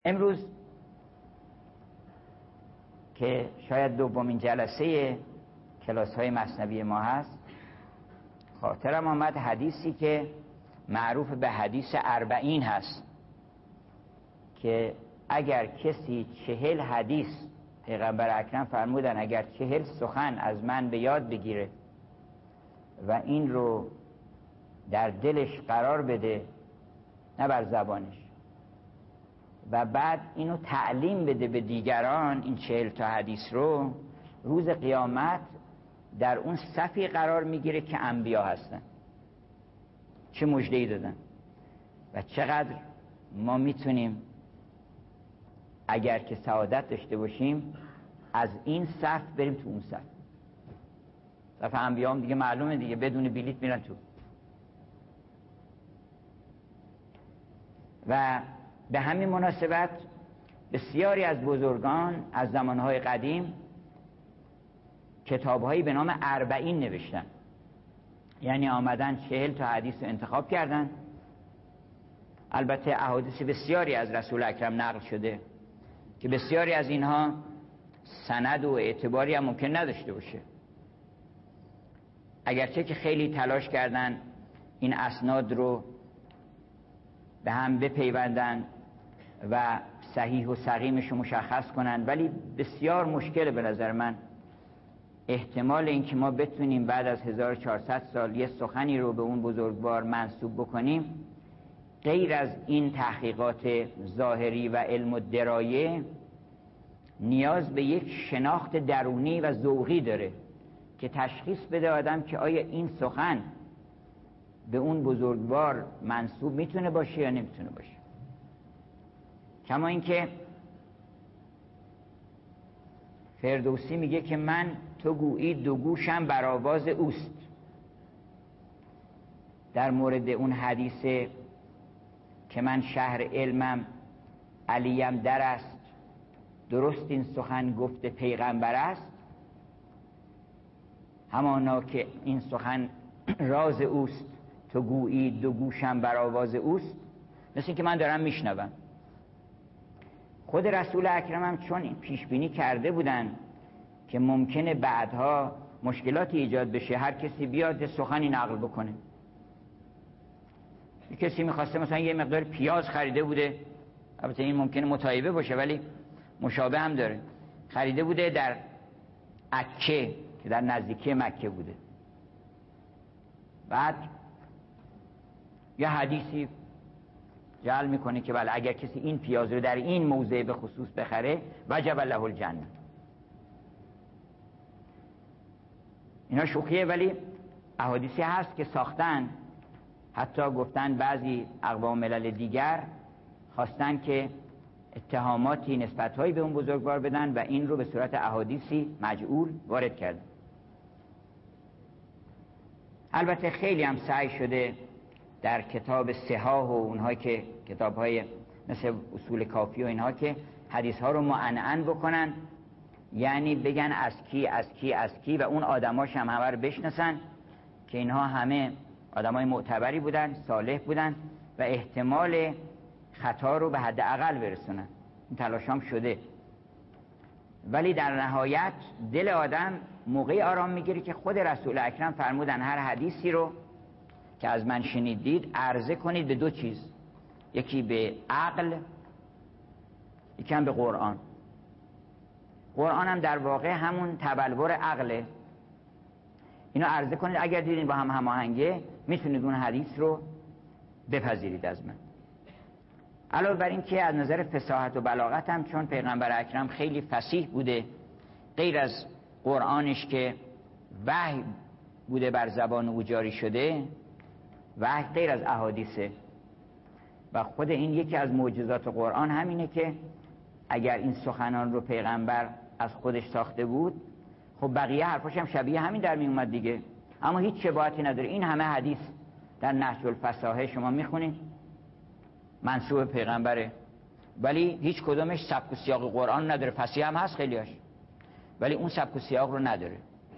امروز که شاید دومین جلسه کلاس های مثنوی ما هست، خاطرم آمد حدیثی که معروف به حدیث 40 هست که اگر کسی 40 حدیث، پیغمبر اکرم فرمودن اگر 40 سخن از من به یاد بگیره و این رو در دلش قرار بده، نه بر زبانش، و بعد اینو تعلیم بده به دیگران، این 40 تا حدیث رو، روز قیامت در اون صفی قرار میگیره که انبیا هستن. چه مژده‌ای دادن و چقدر ما میتونیم اگر که سعادت داشته باشیم از این صف بریم تو اون صف. صف انبیا هم دیگه معلومه دیگه، بدون بلیط میرن تو. و به همین مناسبت بسیاری از بزرگان از زمانهای قدیم کتابهایی به نام 40 نوشتن، یعنی آمدن 40 تا حدیث رو انتخاب کردن. البته احادیث بسیاری از رسول اکرم نقل شده که بسیاری از اینها سند و اعتباری هم ممکن نداشته باشه، اگرچه که خیلی تلاش کردن این اسناد رو به هم بپیوندن و صحیح و سقیمش رو مشخص کنن، ولی بسیار مشکله به نظر من احتمال اینکه ما بتونیم بعد از 1400 سال یه سخنی رو به اون بزرگوار منسوب بکنیم غیر از این تحقیقات ظاهری و علم و درایه نیاز به یک شناخت درونی و ذوقی داره که تشخیص بده آدم که آیا این سخن به اون بزرگوار منسوب میتونه باشه یا نمیتونه باشه. کما اینکه فردوسی میگه که من تو گویی دو گوشم بر آواز اوست. در مورد اون حدیثه که من شهر علمم علیم در است، درست این سخن گفت پیغمبر است، همانا که این سخن راز اوست، تو گویی دو گوشم بر آواز اوست. مثل این که من دارم میشنوم. خود رسول اکرم هم چون این پیش بینی کرده بودن که ممکنه بعدها مشکلاتی ایجاد بشه، هر کسی بیاد سخنی نقل بکنه. کسی میخواسته مثلا یه مقدار پیاز خریده بوده، البته این ممکنه متعیبه باشه ولی مشابه هم داره، خریده بوده در عکه که در نزدیکی مکه بوده، بعد یه حدیثی جعل میکنه که بله اگر کسی این پیاز رو در این موضع به خصوص بخره وجب له الجنه. اینا شوخیه ولی احادیثی هست که ساختن، حتی گفتن بعضی اقوام ملل دیگر خواستن که اتهاماتی نسبت‌هایی به اون بزرگوار بدن و این رو به صورت احادیثی مجعول وارد کردن. البته خیلی هم سعی شده در کتاب صحاح و اونها که کتاب‌های مثل اصول کافی و اینها که حدیث‌ها رو معنعن بکنن، یعنی بگن از کی از کی از کی و اون آدماش هم همه رو بشناسن که اینها همه آدمای معتبری بودن، صالح بودن و احتمال خطا رو به حد اقل برسونن. این تلاش هم شده، ولی در نهایت دل آدم موقعی آرام میگیره که خود رسول اکرم فرمودن هر حدیثی رو که از من شنیدید عرضه کنید به دو چیز، یکی به عقل، یکی هم به قرآن. قرآن هم در واقع همون تبلور عقله. اینو عرضه کنید، اگر دیدین با هم هماهنگه میتونید اون حدیث رو بپذیرید از من. علاوه بر این که از نظر فصاحت و بلاغت هم چون پیغمبر اکرم خیلی فصیح بوده، غیر از قرآنش که وحی بوده بر زبان او جاری شده، وحی غیر از احادیثه و خود این یکی از معجزات قرآن همینه که اگر این سخنان رو پیغمبر از خودش ساخته بود خب بقیه حرفاش هم شبیه همین در می اومد دیگه، اما هیچ شباهتی نداره. این همه حدیث در نهج الفصاحه شما میخونید منسوب پیغمبره، ولی هیچ کدومش سبک و سیاق قرآن نداره. فصیح هم هست خیلیاش ولی اون سبک و سیاق رو نداره.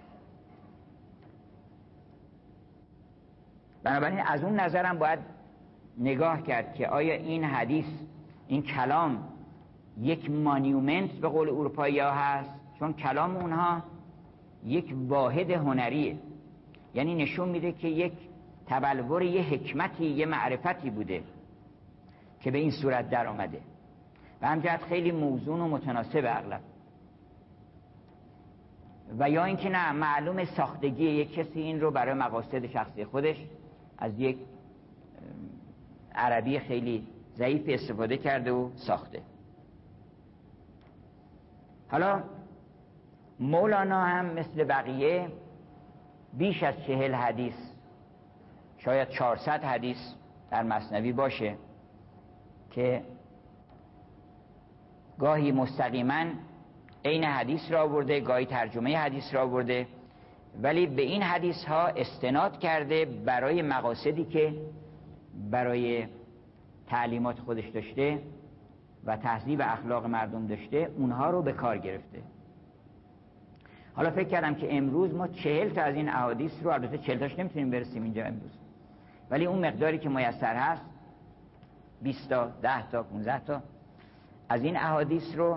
بنابراین از اون نظرم باید نگاه کرد که آیا این حدیث، این کلام یک مانیومنت به قول اروپایی ها هست، چون کلام اونها یک واحد هنریه، یعنی نشون میده که یک تبلور، یه حکمتی، یه معرفتی بوده که به این صورت در آمده و همجهت خیلی موزون و متناسب اغلب. و یا اینکه نه، معلوم ساختگی یک کسی این رو برای مقاصد شخصی خودش از یک عربی خیلی ضعیف استفاده کرده و ساخته. حالا مولانا هم مثل بقیه بیش از 40 حدیث، شاید 400 حدیث در مثنوی باشه که گاهی مستقیما عین حدیث را آورده، گاهی ترجمه حدیث را آورده، ولی به این حدیث ها استناد کرده برای مقاصدی که برای تعلیمات خودش داشته و تهذیب اخلاق مردم داشته، اونها رو به کار گرفته. حالا فکر کردم که امروز ما 40 تا از این احادیث رو، البته 40 تاش نمیتونیم برسیم اینجا امروز، ولی اون مقداری که میسر هست 20 تا 10 تا 15 تا از این احادیث رو،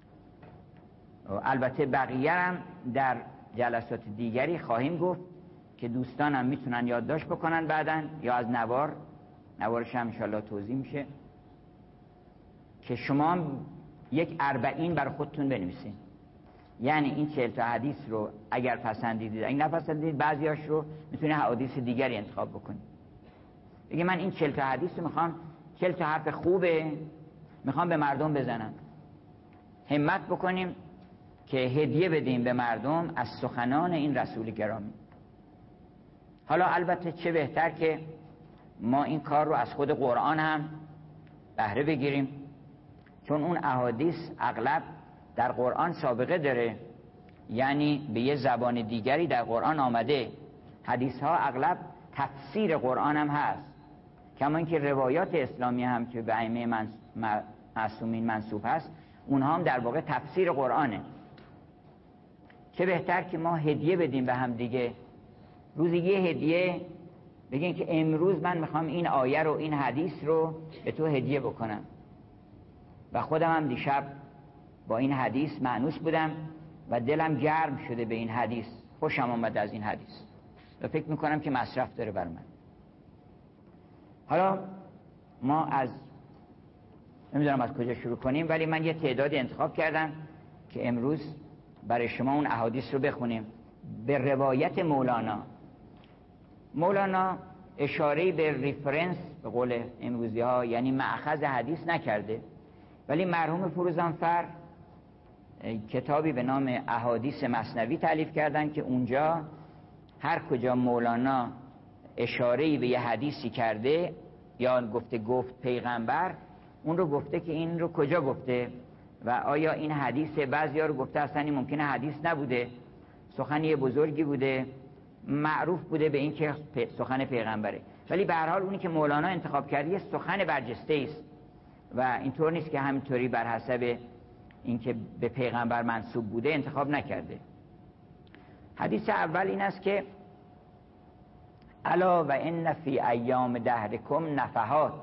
البته بقیه هم در جلسات دیگری خواهیم گفت که دوستانم میتونن یادداشت بکنن بعداً، یا از نوارش هم انشاءالله توضیح میشه که شما یک 40 بر خودتون بنویسین. یعنی این 40 تا حدیث رو اگر پسندیدید، اگه نپسندید بعضیاش رو میتونید حدیث دیگری انتخاب بکنید. بگه من این 40 تا حدیث رو میخوام، 40 تا حرف خوبه میخوام به مردم بزنم. همت بکنیم که هدیه بدیم به مردم از سخنان این رسول گرامی. حالا البته چه بهتر که ما این کار رو از خود قرآن هم بهره بگیریم، چون اون احادیث اغلب در قرآن سابقه داره، یعنی به یه زبان دیگری در قرآن آمده. حدیث ها اغلب تفسیر قرآن هم هست، کما اینکه روایات اسلامی هم که به ائمه معصومین منسوب هست، اونها هم در واقع تفسیر قرآنه. چه بهتر که ما هدیه بدیم به هم دیگه، روزی یه هدیه بگین که امروز من میخوام این آیه رو، این حدیث رو به تو هدیه بکنم. و خودم هم دیشب با این حدیث مانوس بودم و دلم گرم شده به این حدیث، خوشم آمد از این حدیث و فکر میکنم که مصرف داره بر من. حالا ما از نمیدونم از کجا شروع کنیم، ولی من یه تعدادی انتخاب کردم که امروز برای شما اون احادیث رو بخونیم. به روایت مولانا اشاره به ریفرنس به قول امروزی ها، یعنی مأخذ حدیث نکرده، ولی مرحوم فروزانفر کتابی به نام احادیث مثنوی تالیف کردن که اونجا هر کجا مولانا اشاره‌ای به یه حدیثی کرده یا گفت پیغمبر، اون رو گفته که این رو کجا گفته و آیا این حدیث. بعضیا رو گفته اصلا این ممکنه حدیث نبوده، سخنی بزرگی بوده، معروف بوده به این که سخن پیغمبره، ولی به هر حال اونی که مولانا انتخاب کرده یه سخن برجسته است و اینطور نیست که همینطوری بر حسب اینکه به پیغمبر منسوب بوده انتخاب نکرده. حدیث اول این است که الا و ان فی ایام دهرکم نفحات،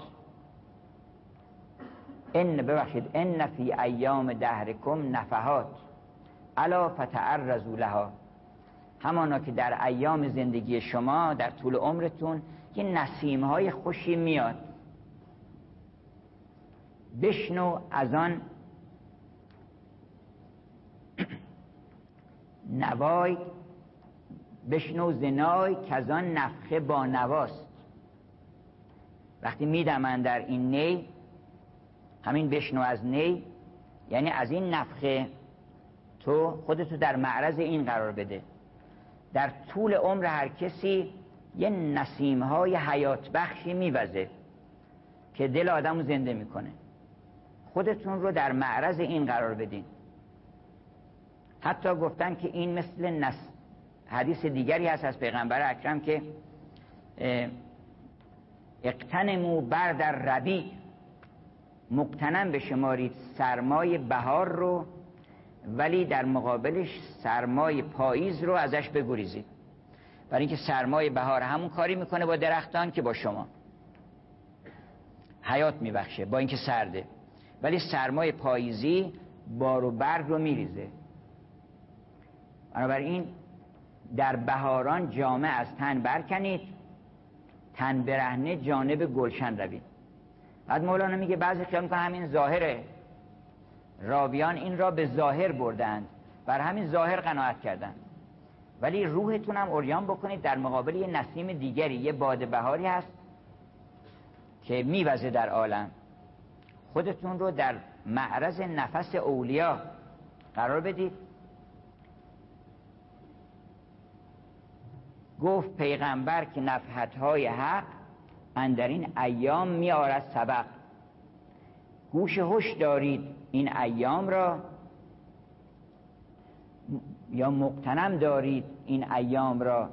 ان فی ایام دهرکم نفحات الا فتعرضوا لها. همانا که در ایام زندگی شما، در طول عمرتون، یه نسیم‌های خوشی میاد، بشنو از آن نوای، بشنو زنای که از آن نفخه با نواست. وقتی میدمن در این نی، همین بشنو از نی یعنی از این نفخه تو خودتو در معرض این قرار بده. در طول عمر هر کسی یه نسیم‌های حیات بخشی میوزه که دل آدمو زنده میکنه. خودتون رو در معرض این قرار بدین. حتی گفتن که این مثل حدیث دیگری هست از پیغمبر اکرم که اقتنموا برد الربیع، مقتنم بشمارید سرمای بهار رو، ولی در مقابلش سرمای پاییز رو ازش بگریزید. برای اینکه سرمای بهار همون کاری میکنه با درختان که با شما حیات میبخشه، با اینکه سرده، ولی سرمای پاییزی بار و برگ رو میریزه. بنابراین در بهاران جامه از تن برکنید، تن برهنه جانب گلشن روید. بعد مولانا میگه بعضی خیال میکنن همین ظاهره، راویان این را به ظاهر بردند، بر همین ظاهر قناعت کردند، ولی روحتون هم عریان بکنید در مقابل یه نسیم دیگری، یه باد بهاری هست که میوزه در عالم. خودتون رو در معرض نفس اولیا قرار بدید. گفت پیغمبر که نفحت‌های حق اندر این ایام می آرد سبق. گوش هوش دارید این ایام را، یا مغتنم دارید این ایام را،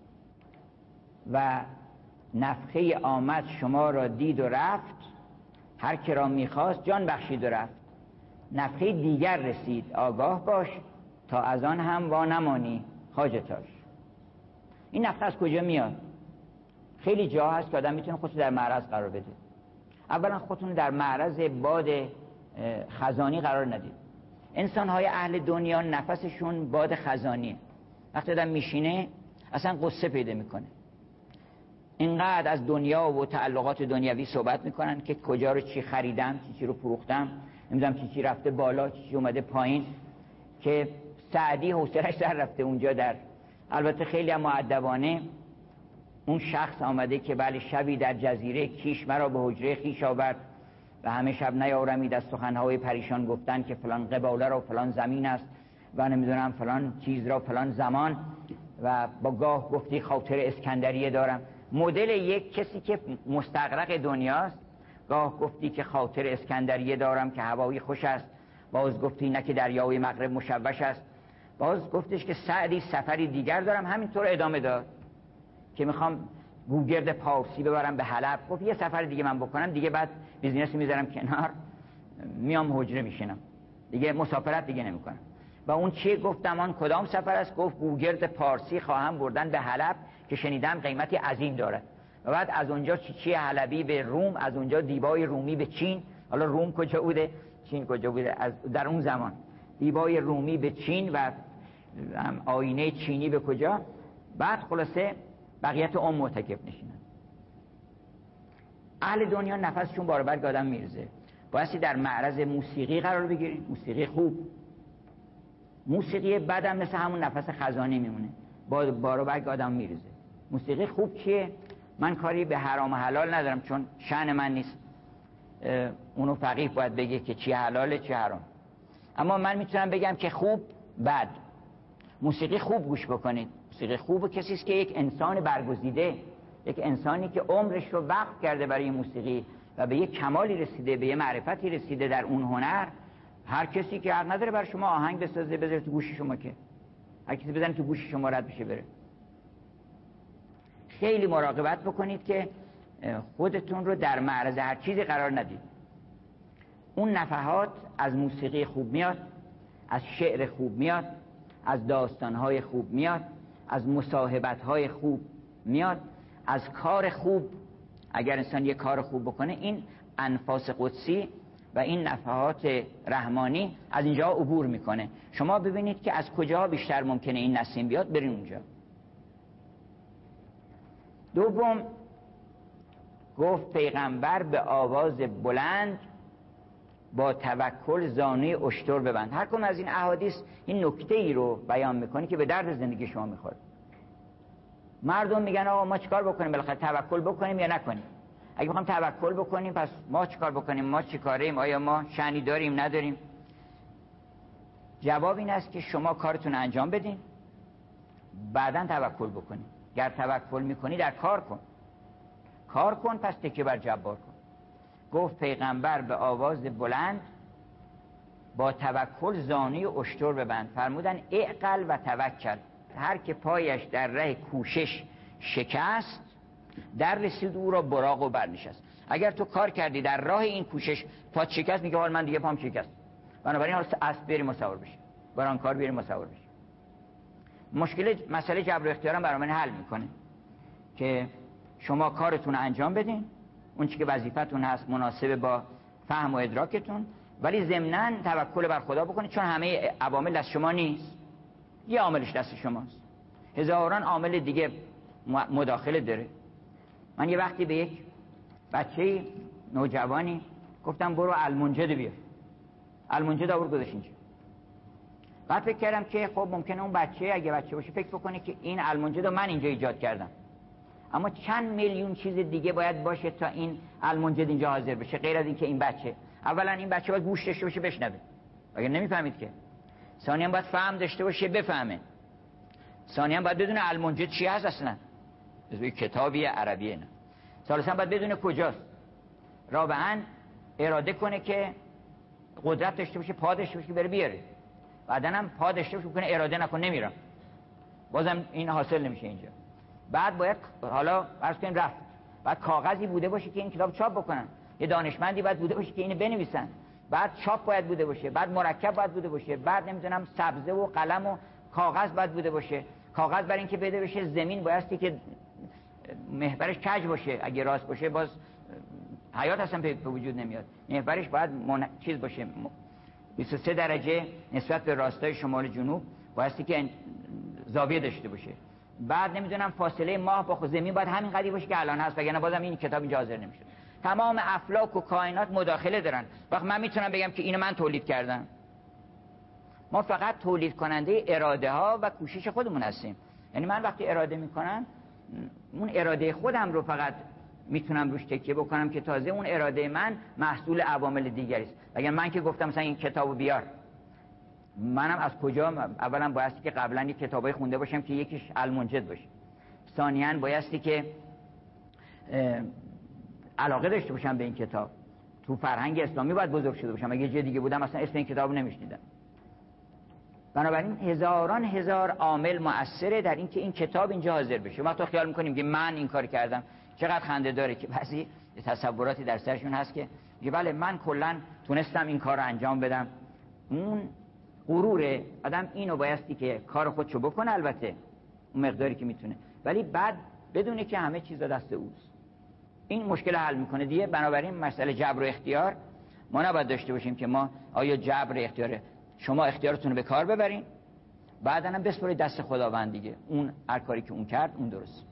و نفخه آمد شما را دید و رفت، هر که را میخواست جان بخشید و رفت. نفخه دیگر رسید آگاه باش، تا از آن هم وا نمانی حاجتاش. این نفخه از کجا میاد؟ خیلی جا هست که آدم میتونه خودش در معرض قرار بده. اولا خودتون در معرض باد خزانی قرار ندید. انسان‌های اهل دنیا نفسشون باد خزانیه. وقتی آدم میشینه اصلا قصه پیدا میکنه، اینقدر از دنیا و تعلقات دنیوی صحبت میکنن که کجا رو چی خریدم، چی رو فروختم، نمیدونم چی رفته بالا، چی اومده پایین، که سعدی حوصله‌اش سر رفته اونجا. در البته خیلی هم مؤدبانه اون شخص آمده که بله شبی در جزیره کیش مرا به حجره خویش آورد و همه شب نیارمید از سخنهای پریشان گفتن که فلان قباله را فلان زمین است و نمیدونم فلان چیز را فلان زمان، و با گاه گفتی خاطر اسکندریه دارم. مدل یک کسی که مستغرق دنیاست. گاه گفتی که خاطر اسکندریه دارم که هوایی خوش است، باز گفتی نه که دریای مغرب مشوش است، باز گفتش که سعدی سفری دیگر دارم. همینطور ادامه داد که میخوام گوگرد پارسی ببرم به حلب. گفت یه سفر دیگه من بکنم دیگه بعد بیزینس میذارم کنار، میام حجره میشینم دیگه، مسافرت دیگه نمیکنم. و اون چی گفتم آن کدام سفر است؟ گفت گوگرد پارسی خواهم بردن به حلب که شنیدم قیمتی عظیم دارد. و بعد از اونجا چی حلبی به روم، از اونجا دیبای رومی به چین. حالا روم کجا بوده، چین کجا بوده در اون زمان؟ دیبای رومی به چین و آینه چینی به کجا. بعد خلاصه بقیت عمر معتکف نشینن. اهل دنیا نفسشون بار برگ آدم میرزه. بایستی در معرض موسیقی قرار بگیرید، موسیقی خوب. موسیقی بعدم مثل همون نفس خزانی میمونه، بار برگ آدم میرزه. موسیقی خوب چیه؟ من کاری به حرام و حلال ندارم چون شأن من نیست، اونو فقیه باید بگه که چی حلاله چی حرام. اما من میتونم بگم که خوب بد. موسیقی خوب گوش بکنید. موسیقی خوب کسی است که یک انسان برگزیده، یک انسانی که عمرش رو وقف کرده برای موسیقی و به یک کمالی رسیده، به یک معرفتی رسیده در اون هنر. هر کسی که حق نداره برای شما آهنگ بسازه بذاره تو گوش شما، که هر کسی بزنه تو گوش شما رد بشه بره. خیلی مراقبت بکنید که خودتون رو در معرض هر چیزی قرار ندید. اون نفحات از موسیقی خوب میاد، از شعر خوب میاد، از داستانهای خوب میاد، از مصاحبتهای خوب میاد، از کار خوب. اگر انسان یک کار خوب بکنه این انفاس قدسی و این نفحات رحمانی از اینجا عبور میکنه. شما ببینید که از کجا بیشتر ممکنه این نسیم بیاد، برین اونجا. دوم گفت پیغمبر به آواز بلند با توکل زانوی اشتر ببند. هر کدوم از این احادیث این نکته ای رو بیان میکنه که به درد زندگی شما میخوره. مردم میگن آقا ما چیکار بکنیم؟ بالاخره توکل بکنیم یا نکنیم؟ اگه بخوام توکل بکنیم پس ما چیکار بکنیم؟ ما چیکاریم؟ آیا ما شأنی داریم نداریم؟ جواب این است که شما کارتون انجام بدین بعداً توکل بکنید. گر توکل میکنی در کار کن، کار کن پس تکیه بر جبار کن. گفت پیغمبر به آواز بلند با توکل زانوی اشتر ببند. فرمودن اعقل و توکل. هر که پایش در ره کوشش شکست، در رسید او را براق و برنشست. اگر تو کار کردی در راه این کوشش پات شکست، میگه حال من دیگه پام شکست، بنابراین حالا اسب بریم مسافر بشیم، بران کار بریم مسافر بشیم. مسئله جبر و اختیارم برای من حل میکنه که شما کارتون انجام بدین، اون چی که وظیفتون هست مناسب با فهم و ادراکتون، ولی ضمناً توکل بر خدا بکنید، چون همه عوامل دست شما نیست، یه عاملش دست شماست، هزاران عامل دیگه مداخله داره. من یه وقتی به یک بچه نوجوانی گفتم برو المنجد بیار، المنجد آورد گذاشت اینجا. بعد فکر کردم که خب ممکنه اون بچه اگه بچه باشه فکر بکنه که این المنجد رو من اینجا ایجاد کردم، اما چند میلیون چیز دیگه باید باشه تا این المنجد اینجا حاضر بشه، غیر از این که این بچه، اولا این بچه باید گوش داشته باشه بشنوه، اگه نمیفهمید که. ثانیاً باید فهم داشته باشه بفهمه. ثانیاً باید بدونه المنجد چی هست اصلا، یه کتابی عربیه نه. ثالثاً باید بدونه کجاست. رابعاً اراده کنه که قدرت داشته باشه، پا داشته باشه که بره بیاره. بعداً هم پا داشته باشه کنه اراده نکنه نمیرم، بازم این حاصل نمیشه اینجا. بعد باید حالا فرض کنیم رفت، بعد کاغذی بوده باشه که این کتاب چاپ بکنن، یه دانشمندی باید بوده باشه که اینو بنویسن، بعد چاپ باید بوده باشه، بعد مرکب باید بوده باشه، بعد نمیدونم سبزه و قلم و کاغذ باید بوده باشه. کاغذ برای اینکه بده بشه زمین بایستی که محورش کج باشه، اگه راست باشه باز حیات اصلا به وجود نمیاد. محورش باید چیز باشه 23 درجه نسبت به راستای شمال جنوب بایستی که زاویه داشته باشه. بعد نمیدونم فاصله ماه با زمین باید همین قدری باشه که الان هست، وگرنه بازم این کتاب اینجا حاضر نمیشه. تمام افلاک و کائنات مداخله دارن. وقت من میتونم بگم که اینو من تولید کردم؟ ما فقط تولید کننده اراده ها و کوشش خودمون هستیم. یعنی من وقتی اراده میکنم اون اراده خودم رو فقط میتونم روش تکیه بکنم که تازه اون اراده من محصول عوامل دیگری است. اگر من که گفتم مثلا این کتابو بیار، منم از کجا؟ اولا بایستی که قبلا یک کتابای خونده باشم که یکیش المنجد باشه، ثانیاً بایستی که علاقه داشته باشم به این کتاب، تو فرهنگ اسلامی باید بزرگ شده باشم، اگه جای دیگه بودم اصلا اسم این کتابو نمیشنیدم. بنابراین هزاران هزار عامل مؤثره در اینکه این کتاب اینجا حاضر بشه. ما تو خیال میکنیم که من این کار کردم. چقدر خنده داره که بعضی تصوراتی در سرشون هست که میگه بله من کلا تونستم این کار رو انجام بدم. اون غرور آدم اینو بایستی که کار خودشو بکنه، البته اون مقداری که میتونه، ولی بعد بدونه که همه چیز دست اوست. این مشکل حل میکنه دیگه. بنابراین مسئله جبر و اختیار ما نباید داشته باشیم که ما آیا جبر اختیاره، شما اختیارتون رو به کار ببرین، بعداً هم بسپرید دست خداوند دیگه، اون هر کاری که اون کرد اون درست.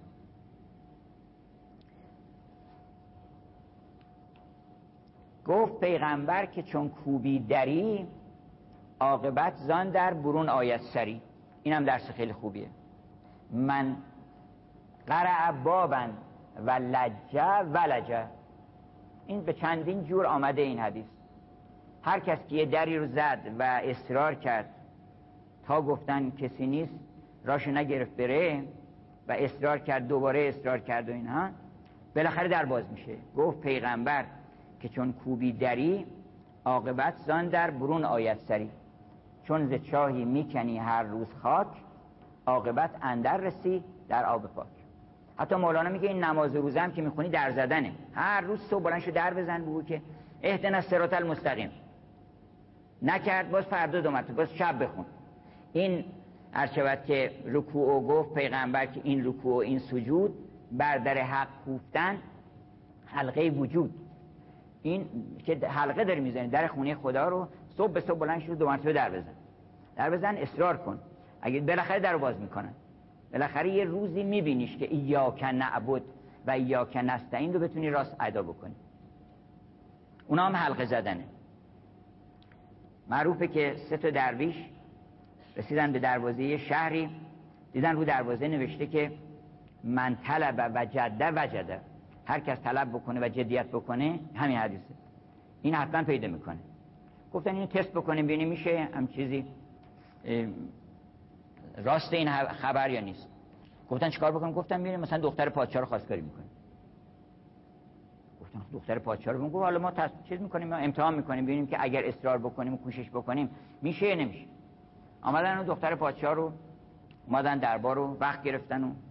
گفت پیغمبر که چون کوبی دری، عاقبت زان در برون آید سری. این هم درس خیلی خوبیه. من قرع بابن و لجه ولجه، این به چندین جور آمده این حدیث. هر کس که یه دری رو زد و اصرار کرد تا گفتن کسی نیست، راشو نگرفت بره و اصرار کرد، دوباره اصرار کرد و اینها، بالاخره در باز میشه. گفت پیغمبر که چون کوبی دری، عاقبت زان در برون آید سری. چون ز چاهی میکنی هر روز خاک، عاقبت اندر رسی در آب پاک. حتی مولانا میگه این نماز روزه هم که میخونی در زدنه. هر روز صبح بلند شو در بزن بگو که اهدنا الصراط المستقیم، نکرد باز فردا دو مرتبه، باز شب بخون. این هرچند که رکوع و گفت پیغمبر که این رکوع و این سجود بر در حق کوفتن حلقه وجود، این که حلقه داری میزنی در خونه خدا رو، صبح به صبح بلند شو دو مرتبه در بزن، اصرار کن. اگه بالاخره در باز میکنن، بالاخره یه روزی میبینیش که ایاک نعبد و ایاک نستعین رو بتونی راست ادا بکنی. اونا هم حلقه زدنه. معروفه که 3 تا درویش رسیدن به دروازه شهری، دیدن رو دروازه نوشته که من طلب وجده وجده، هر کس طلب بکنه و جدیت بکنه، همین حدیثه، این حتما پیدا میکنه. گفتن اینو تست بکنیم ببینیم میشه هم چیزی راست این خبر یا نیست. گفتن چیکار بکنیم؟ گفتن ببینیم مثلا دختر پادشاه رو خواستگاری میکنیم. گفتن دختر پادشاه رو، گفت حالا ما چیز میکنیم، ما امتحان میکنیم ببینیم که اگر اصرار بکنیم و کوشش بکنیم میشه یا نمیشه. آمدن اون دختر پادشاه رو اومدن دربار رو وقت گرفتن و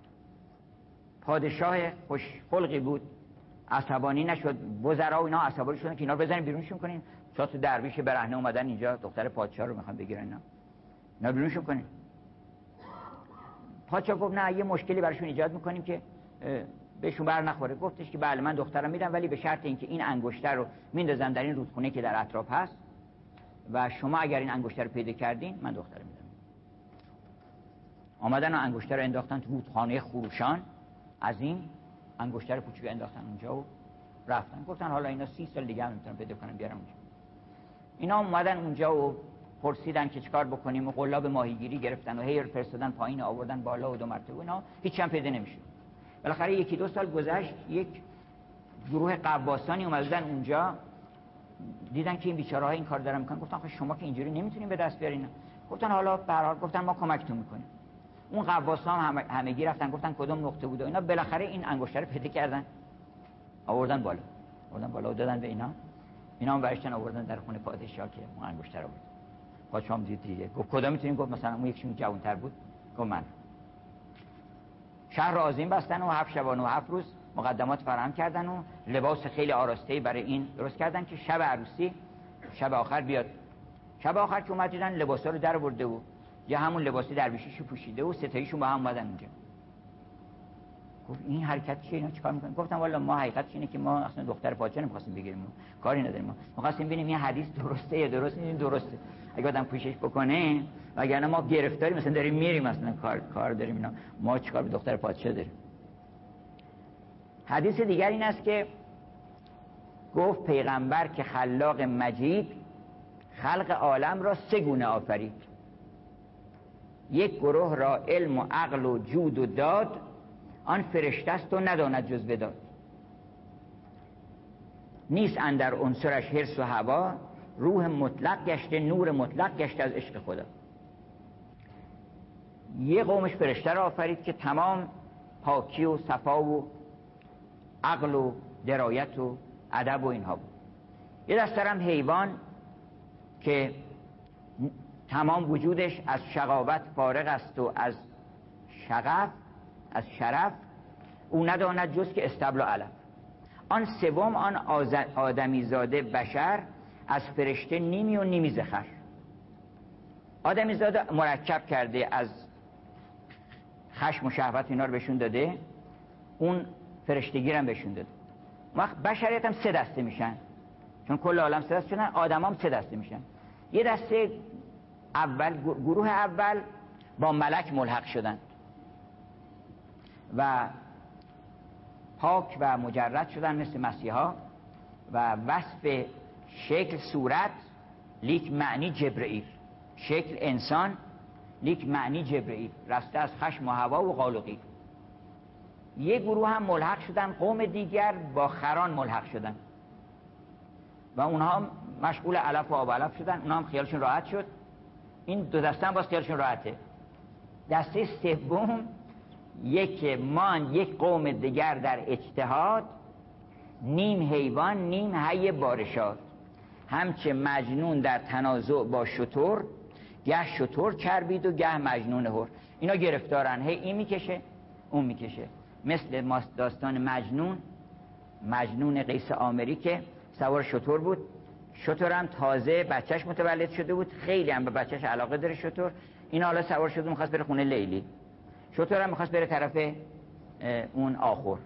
پادشاه خوش خلقی بود، عصبانی نشد. وزرا و اینا عصبانی شدن که اینا رو بزنیم بیرونشون کنین. چهار تا درویش برهنه اومدن اینجا دختر پادشاه رو میخوان بگیرن، اینا بیرونشون کنین. پادشاه گفت نه، یه مشکلی براشون ایجاد میکنیم که بهشون بر نخوره. گفتش که بله من دخترم میدم، ولی به شرط اینکه این انگشتر رو میندازن در این رودخونه که در اطراف هست و شما اگر این انگشتر رو پیدا کردین من دخترم میدم. آمدن و انگشتر رو انداختن تو رودخانه خروشان، از این انگشتر کوچیک انداختن اونجا و رفتن. گفتن حالا اینا 30 سال دیگه هم نمیتونن پیدا کنن بیارن اونجا. اینا اومدن اونجا و پرسیدن که چیکار بکنیم و قلاب ماهیگیری گرفتن و هی فرستادن پایین آوردن بالا و 2 مرتبه، اینا هیچ هم پیدا نمیشه. بالاخره 1-2 سال گذشت، یک گروه غواصانی اومدن اونجا، دیدن که این بیچاره‌ها این کار دارن میکنن. گفتن خب شما که اینجوری نمیتونین به دست بیارین. گفتن حالا به هر حال، گفتن ما کمکتون میکنیم. اون غواصا هم همگی رفتن گفتن کدوم نقطه بود و اینا. بالاخره این انگشتر رو پیدا کردن، آوردن بالا و دادن به اینا. اینا هم برشتن آوردن در خونه پادشاه که اون انگشتر رو آورد. پادشاه هم دید دیگه، گفت کدوم میتونین؟ گفت مثلا اون یکیشون جوان‌تر بود. گفت من. شهر را آذین بستن و 7 شبانه و 7 روز مقدمات فراهم کردن و لباس خیلی آراسته‌ای برای این درست کردن که شب عروسی شب آخر بیاد. شب آخر که اومد دیدن لباسا رو در آورده و یا همون لباسی درویشیشو پوشیده و ستایشون با هم اومدن اونجا. گفت این حرکت چیه؟ اینا چیکار میکنن؟ گفتم والا ما حقیقتش اینه که ما اصلا دختر پادشاه نمی‌خواستیم بگیریم، ما کاری نداریم، ما می‌خواستیم ببینیم این حدیث درسته یا درست نیست. درسته اگه آدم پوشش بکنه، وگرنه ما گرفتاری مثلا داریم میریم، مثلا کار داریم اینا، ما چیکار به دختر پادشاه داریم. حدیث دیگر این است که گفت پیغمبر که خلاق مجید خلق عالم را 3 گونه آفرید. یک گروه را علم و عقل و جود و داد، آن فرشته است و نداند جز بداد. نیست اندر عنصرش حرص و هوا، روح مطلق گشته نور مطلق گشته از عشق خدا. یه قومش فرشته را آفرید که تمام پاکی و صفا و عقل و درایت و ادب و اینها بود. یه دسته هم حیوان که تمام وجودش از شقاوت فارغ است و از شغف، از شرف، او نداند جز که استبل و علف. آن سوم آن آدمی زاده بشر، از فرشته نیمی و نیمی زخر. آدمی زاده مرکب کرده، از خشم و شهوت اینا رو بهشون داده، اون فرشتگی هم بهشون داده. وقت بشریت هم 3 دسته میشن، چون کل عالم 3 دسته شدن، آدم هم 3 دسته میشن. یه دسته اول، گروه اول با ملک ملحق شدن و پاک و مجرد شدن مثل مسیحا و وصف شکل صورت لیک معنی جبرئیل، شکل انسان لیک معنی جبرئیل، رسته از خشم و هوا و قال و قیل. یک گروه هم ملحق شدن، قوم دیگر با خران ملحق شدن و اونها مشغول علف و آب علف شدن، اونها هم خیالشون راحت شد. این 2 دسته هم باز خیالشون راحته. دسته سوم یک قوم دیگر در اجتهاد، نیم حیوان نیم حی بارشاد، همچه مجنون در تنازع با شتر، گه شتر چربید و گه مجنون هر. اینا گرفتارن، هی این میکشه اون میکشه. مثل داستان مجنون قیس آمری که سوار شتر بود، شتر هم تازه بچهش متولد شده بود، خیلی هم به بچهش علاقه داره شتر. این حالا سوار شده میخواست بره خونه لیلی، شتر هم میخواست بره طرف اون آخر.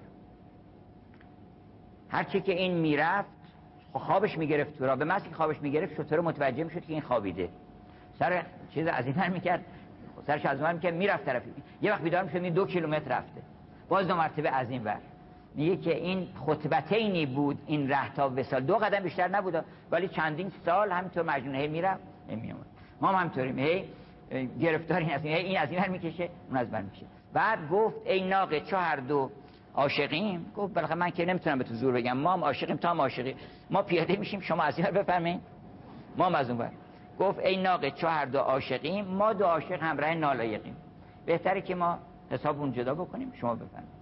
هرچی که این میرفت خوابش میگرفت تو را، به محض که خوابش میگرفت شتر متوجه میشد که این خوابیده، سر چیز از این ور میکرد، سرش از اون ور میکرد، میرفت طرفی. یه وقت بیدار میشد 2 کیلومتر رفته، باز 2 مرتبه از این ور. میگه که این خطبتینی بود این ره تا وصال، 2 قدم بیشتر نبود، ولی چندین سال همینطور مجنون هی میرفت میومد. ما هم همینطوریم، هی گرفتاری هستیم، هی این از این ور میکشه اون از بر میکشه. بعد گفت ای ناقه چو هر دو عاشقیم، گفت بالاخره من که نمیتونم به تو زور بگم، ما هم عاشقیم تا هم عاشقی، ما پیاده میشیم شما از این ور بفرمایید ما هم از اون ور. گفت ای ناقه چو هر دو عاشقیم، ما 2 عاشق همراه نالایقیم، بهتره که ما حسابون جدا بکنیم شما بفرمایید.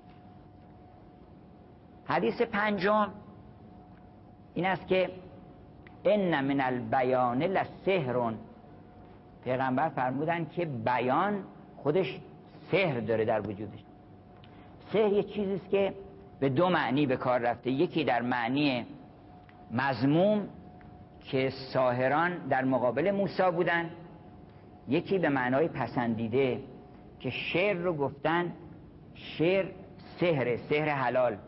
حدیث 5 این است که ان من البیان لسحر، پیغمبر فرمودن که بیان خودش سحر داره در وجودش. سحر یه چیزی است که به 2 معنی به کار رفته، یکی در معنی مذموم که ساحران در مقابل موسی بودن، یکی به معنای پسندیده که شعر رو گفتن شعر سحر حلال.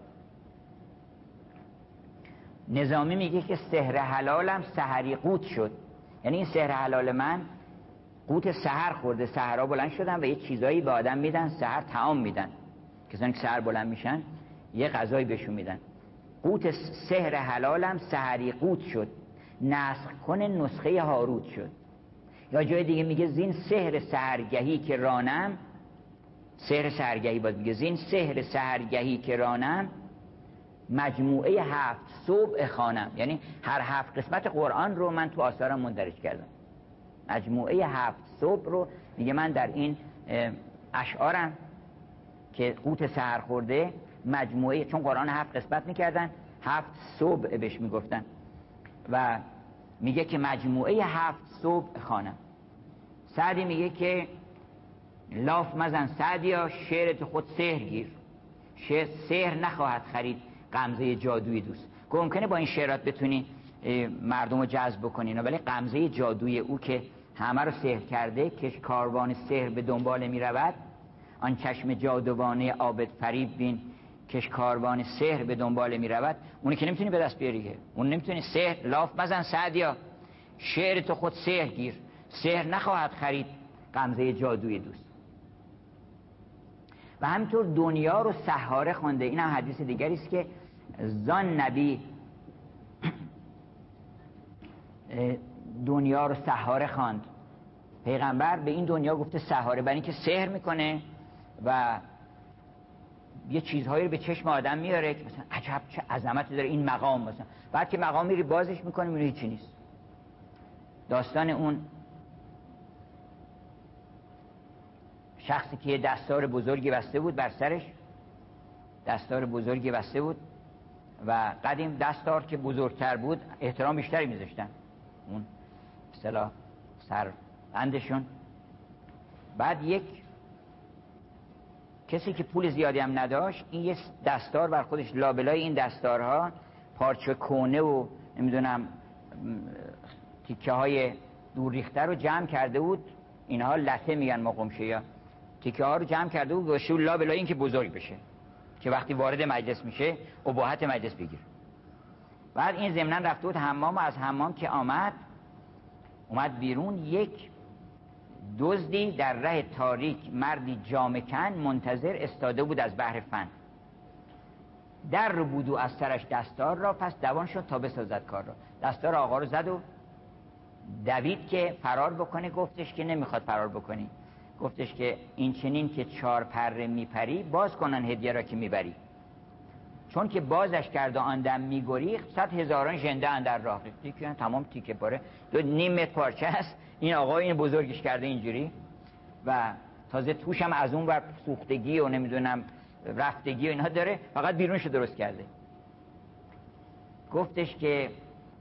نظامی میگه که سحر حلالم سحری قوت شد، یعنی این سحر حلال من قوت سحر خورده، سحرها بلند شدن و یه چیزایی به آدم میدن، سحر طعام میدن، کسانی که سحر بلند میشن یه غذایی بهشون میدن. قوت سحر حلالم سحری قوت شد، نسخ کن نسخه هاروت شد. یا جای دیگه میگه زین سحر سحرگهی که رانم، سحر سحرگهی باز میگه زین سحر سحرگهی که رانم مجموعه 7 صبح خوانم، یعنی هر 7 قسمت قرآن رو من تو آثارم مندرج کردم. مجموعه 7 صبح رو میگه من در این اشعارم که قوت سحر خورده مجموعه، چون قرآن 7 قسمت میکردن 7 صبح بهش میگفتن و میگه که مجموعه 7 صبح خوانم. سعدی میگه که لاف مزن سعدیا شعرت خود سحر گیر، سحر نخواهد خرید غمزه جادوی دوست. ممکنه با این شعرات بتونی مردم رو جذب بکنین، ولی غمزه جادوی او که همه رو سحر کرده، که کاروان سحر به دنبال میرود، آن چشم جادوانه عابد فریب بین کش کاروان سحر به دنبال میرود. اونی که نمیتونی به دست بیاری، که اون نمیتونی. سحر لاف مزن سعدیا شعر تو خود سحر گیر، سحر نخواهد خرید غمزه جادوی دوست. و همینطور دنیا رو سحاره خوانده. این هم حدیث دیگری است که زان نبی دنیا رو سحاره خواند. پیغمبر به این دنیا گفته سحاره، برای اینکه سحر میکنه و یه چیزهایی رو به چشم آدم میاره که مثلا عجب چه عظمتی داره این مقام، مثلا بعد که مقام میری بازش میکنه میبینی هیچی نیست. داستان اون شخصی که دستار بزرگی بسته بود بر سرش، دستار بزرگی بسته بود و قدیم دستار که بزرگتر بود احترام بیشتری میذاشتن، اون اصطلاح سربندشون. بعد یک کسی که پول زیادی هم نداشت، این یه دستار بر خودش، لابلای این دستارها پارچه کونه و نمیدونم تیکه های دور ریخته رو جمع کرده بود. اینها لته میگن ما قمشه، یا تیکه ها رو جمع کرده بود گذاشته بود لابلای این که بزرگ بشه، که وقتی وارد مجلس میشه اباحت مجلس بگیر. بعد این ضمناً رفته بود حمام و از حمام که اومد بیرون، یک دزدی در ره تاریک مردی جامه کن منتظر استاده بود از بحر فن. در رو بود و از سرش دستار را، پس دوان شد تا بسازد کار را. دستار آقا رو زد و دوید که فرار بکنه. گفتش که نمیخواد فرار بکنی، گفتش که این چنین که 4 پره میپری باز کنن هدیه را که میبری. چون که بازش کرد و آن دم میگریخت 100,000 ژنده اندر راه ریخت. تمام تیکه پاره 2.5 متر پارچه است. این آقا این بزرگش کرده اینجوری و تازه توش هم از اون ور سوختگی و نمیدونم رفتگی و اینها داره، فقط بیرونش درست کرده. گفتش که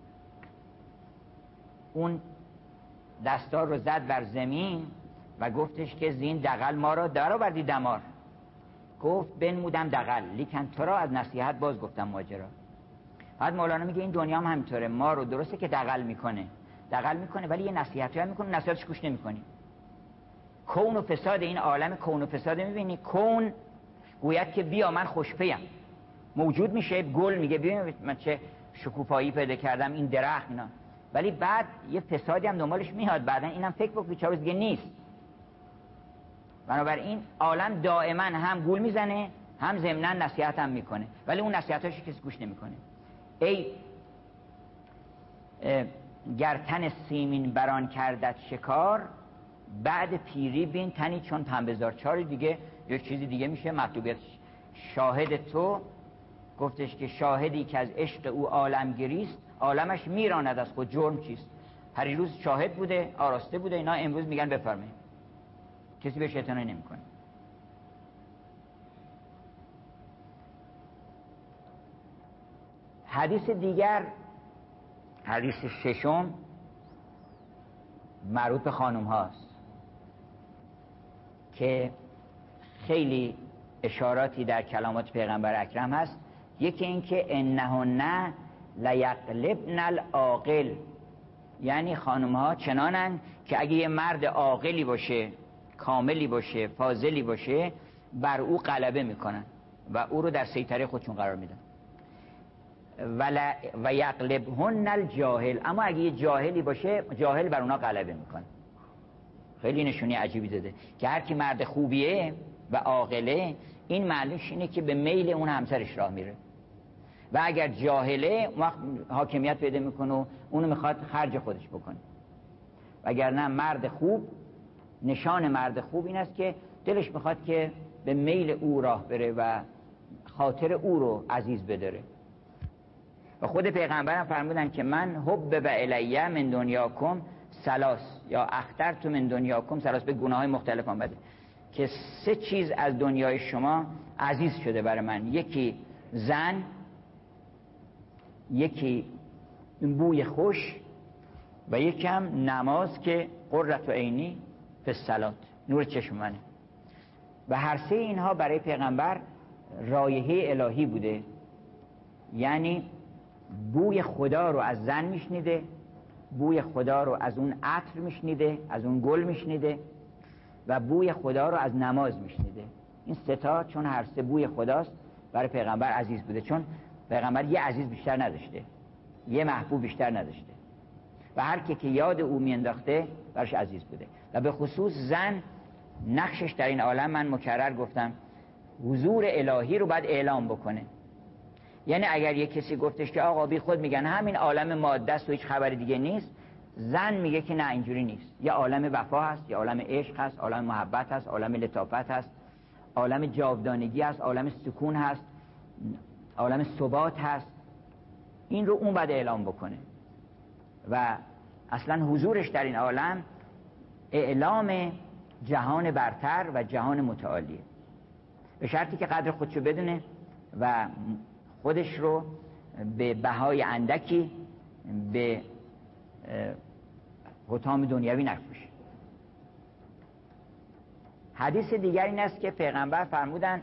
اون دستار رو زد بر زمین و گفتش که زین دغل ما را در آوردی دمار. گفت بنمودم دغل، لیکن تو را از نصیحت باز گفتم ماجرا. بعد مولانا میگه این دنیا هم همینطوره، ما رو درسته که دغل میکنه ولی یه نصیحتی هم میکنه، نصیحتش گوش نمیکنی. کون و فساد این عالم، کون و فساد میبینی. کون گوید که بیا من خوشپیم، موجود میشه. گل میگه ببین من چه شکوفایی پیدا کردم، این درخت اینا، ولی بعد یه فسادی هم دنبالش میاد. بعدا اینم فکر بکنی 4 روز دیگه نیست. بنابراین عالم دائما هم گول میزنه هم ضمناً نصیحت هم میکنه، ولی اون نصیحتاش کسی گوش نمیکنه. ای گر تن سیمین بران کردت شکار، بعد پیری بین تنی چون پنبه‌زار. 4 دیگه یک چیزی دیگه میشه مطلوبیت. شاهد تو گفتش که شاهدی که از عشق او عالم گریست، عالمش میراند از خود جرم چیست. پریروز شاهد بوده، آراسته بوده، اینا امروز میگن بفرمایید، کسی بهش اعتنا نمیکنه. حدیث دیگر، حدیث 6 مربوط به خانم هاست که خیلی اشاراتی در کلامات پیغمبر اکرم هست. یکی این که انهن لیقلبن العاقل، یعنی خانم ها چنانن که اگه یه مرد عاقلی باشه، کاملی باشه، فاضلی باشه، بر او غلبه میکنن. و او رو در سیطره خودشون قرار میدن. و یغلبهن الجاهل، اما اگه یه جاهلی باشه، جاهل بر اونا غلبه میکنه. خیلی نشونی عجیبی داده که هر کی مرد خوبیه و عاقله، این معنیش اینه که به میل اون همسرش راه میره، و اگر جاهله وقت حاکمیت پیدا میکنه و اونو میخواد خرج خودش بکنه. وگرنه مرد خوب، نشان مرد خوب این است که دلش میخواد که به میل او راه بره و خاطر او رو عزیز بداره. و خود پیغمبرم فرمودن که من حبب الیه من دنیاکم ثلاث، یا اخترت من دنیاکم ثلاث، به گناه‌های مختلف آمده که 3 چیز از دنیای شما عزیز شده برای من. یکی زن، یکی بوی خوش، و یکی هم نماز که قرة عینی فی الصلاة، نور چشم منه. و هر 3 اینها برای پیغمبر رایحه الهی بوده، یعنی بوی خدا رو از زن میشنیده، بوی خدا رو از اون عطر میشنیده، از اون گل میشنیده، و بوی خدا رو از نماز میشنیده. این 3 تا چون هر 3 بوی خداست برای پیغمبر عزیز بوده، چون پیغمبر یه عزیز بیشتر نداشته، یه محبوب بیشتر نداشته، و هر کی که یاد او میانداخته براش عزیز بوده. و به خصوص زن نقشش در این عالم، من مکرر گفتم، حضور الهی رو باید اعلام بکنه. یعنی اگر یک کسی گفتش که آقا بی خود میگن همین عالم ماده است و هیچ خبر دیگه نیست، زن میگه که نه، اینجوری نیست. یه عالم وفا هست، یه عالم عشق هست، عالم محبت هست، عالم لطافت هست، عالم جاودانگی هست، عالم سکون هست، عالم ثبات هست. این رو اون باید اعلام بکنه و اصلا حضورش در این عالم اعلام جهان برتر و جهان متعالیه، به شرطی که قدر خودشو بدونه و خودش رو به بهای اندکی به حطام دنیوی نفروشه. حدیث دیگر این است که پیغمبر فرمودن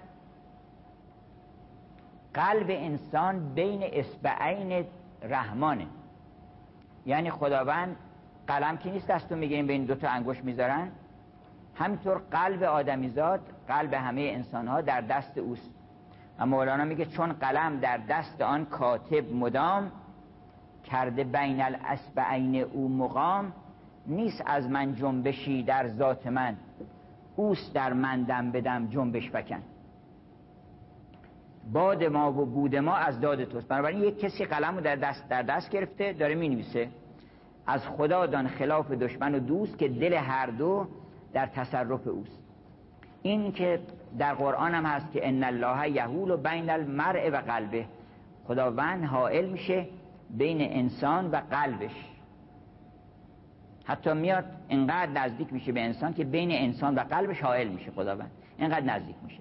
قلب انسان بین اصبعین رحمانه، یعنی خداوند قلم که نیست دستو میگیریم بین 2 تا انگشت میذارن، همینطور قلب آدمیزاد، قلب همه انسانها در دست اوست. و مولانا میگه چون قلم در دست آن کاتب مدام، کرده بین الاصبعین او مقام، نیست از من جنبشی در ذات من، اوست در من دم بدم جنبش فکن. باد ما و بود ما از داد توست. بنابراین یک کسی قلم رو در دست گرفته داره مینویسه، از خدا دان خلاف دشمن و دوست، که دل هر دو در تصرف اوست. این که در قرآن هم هست که ان الله یحول بین المرء و قلبه، خداوند حائل میشه بین انسان و قلبش، حتی میاد اینقدر نزدیک میشه به انسان که بین انسان و قلبش حائل میشه، خداوند اینقدر نزدیک میشه.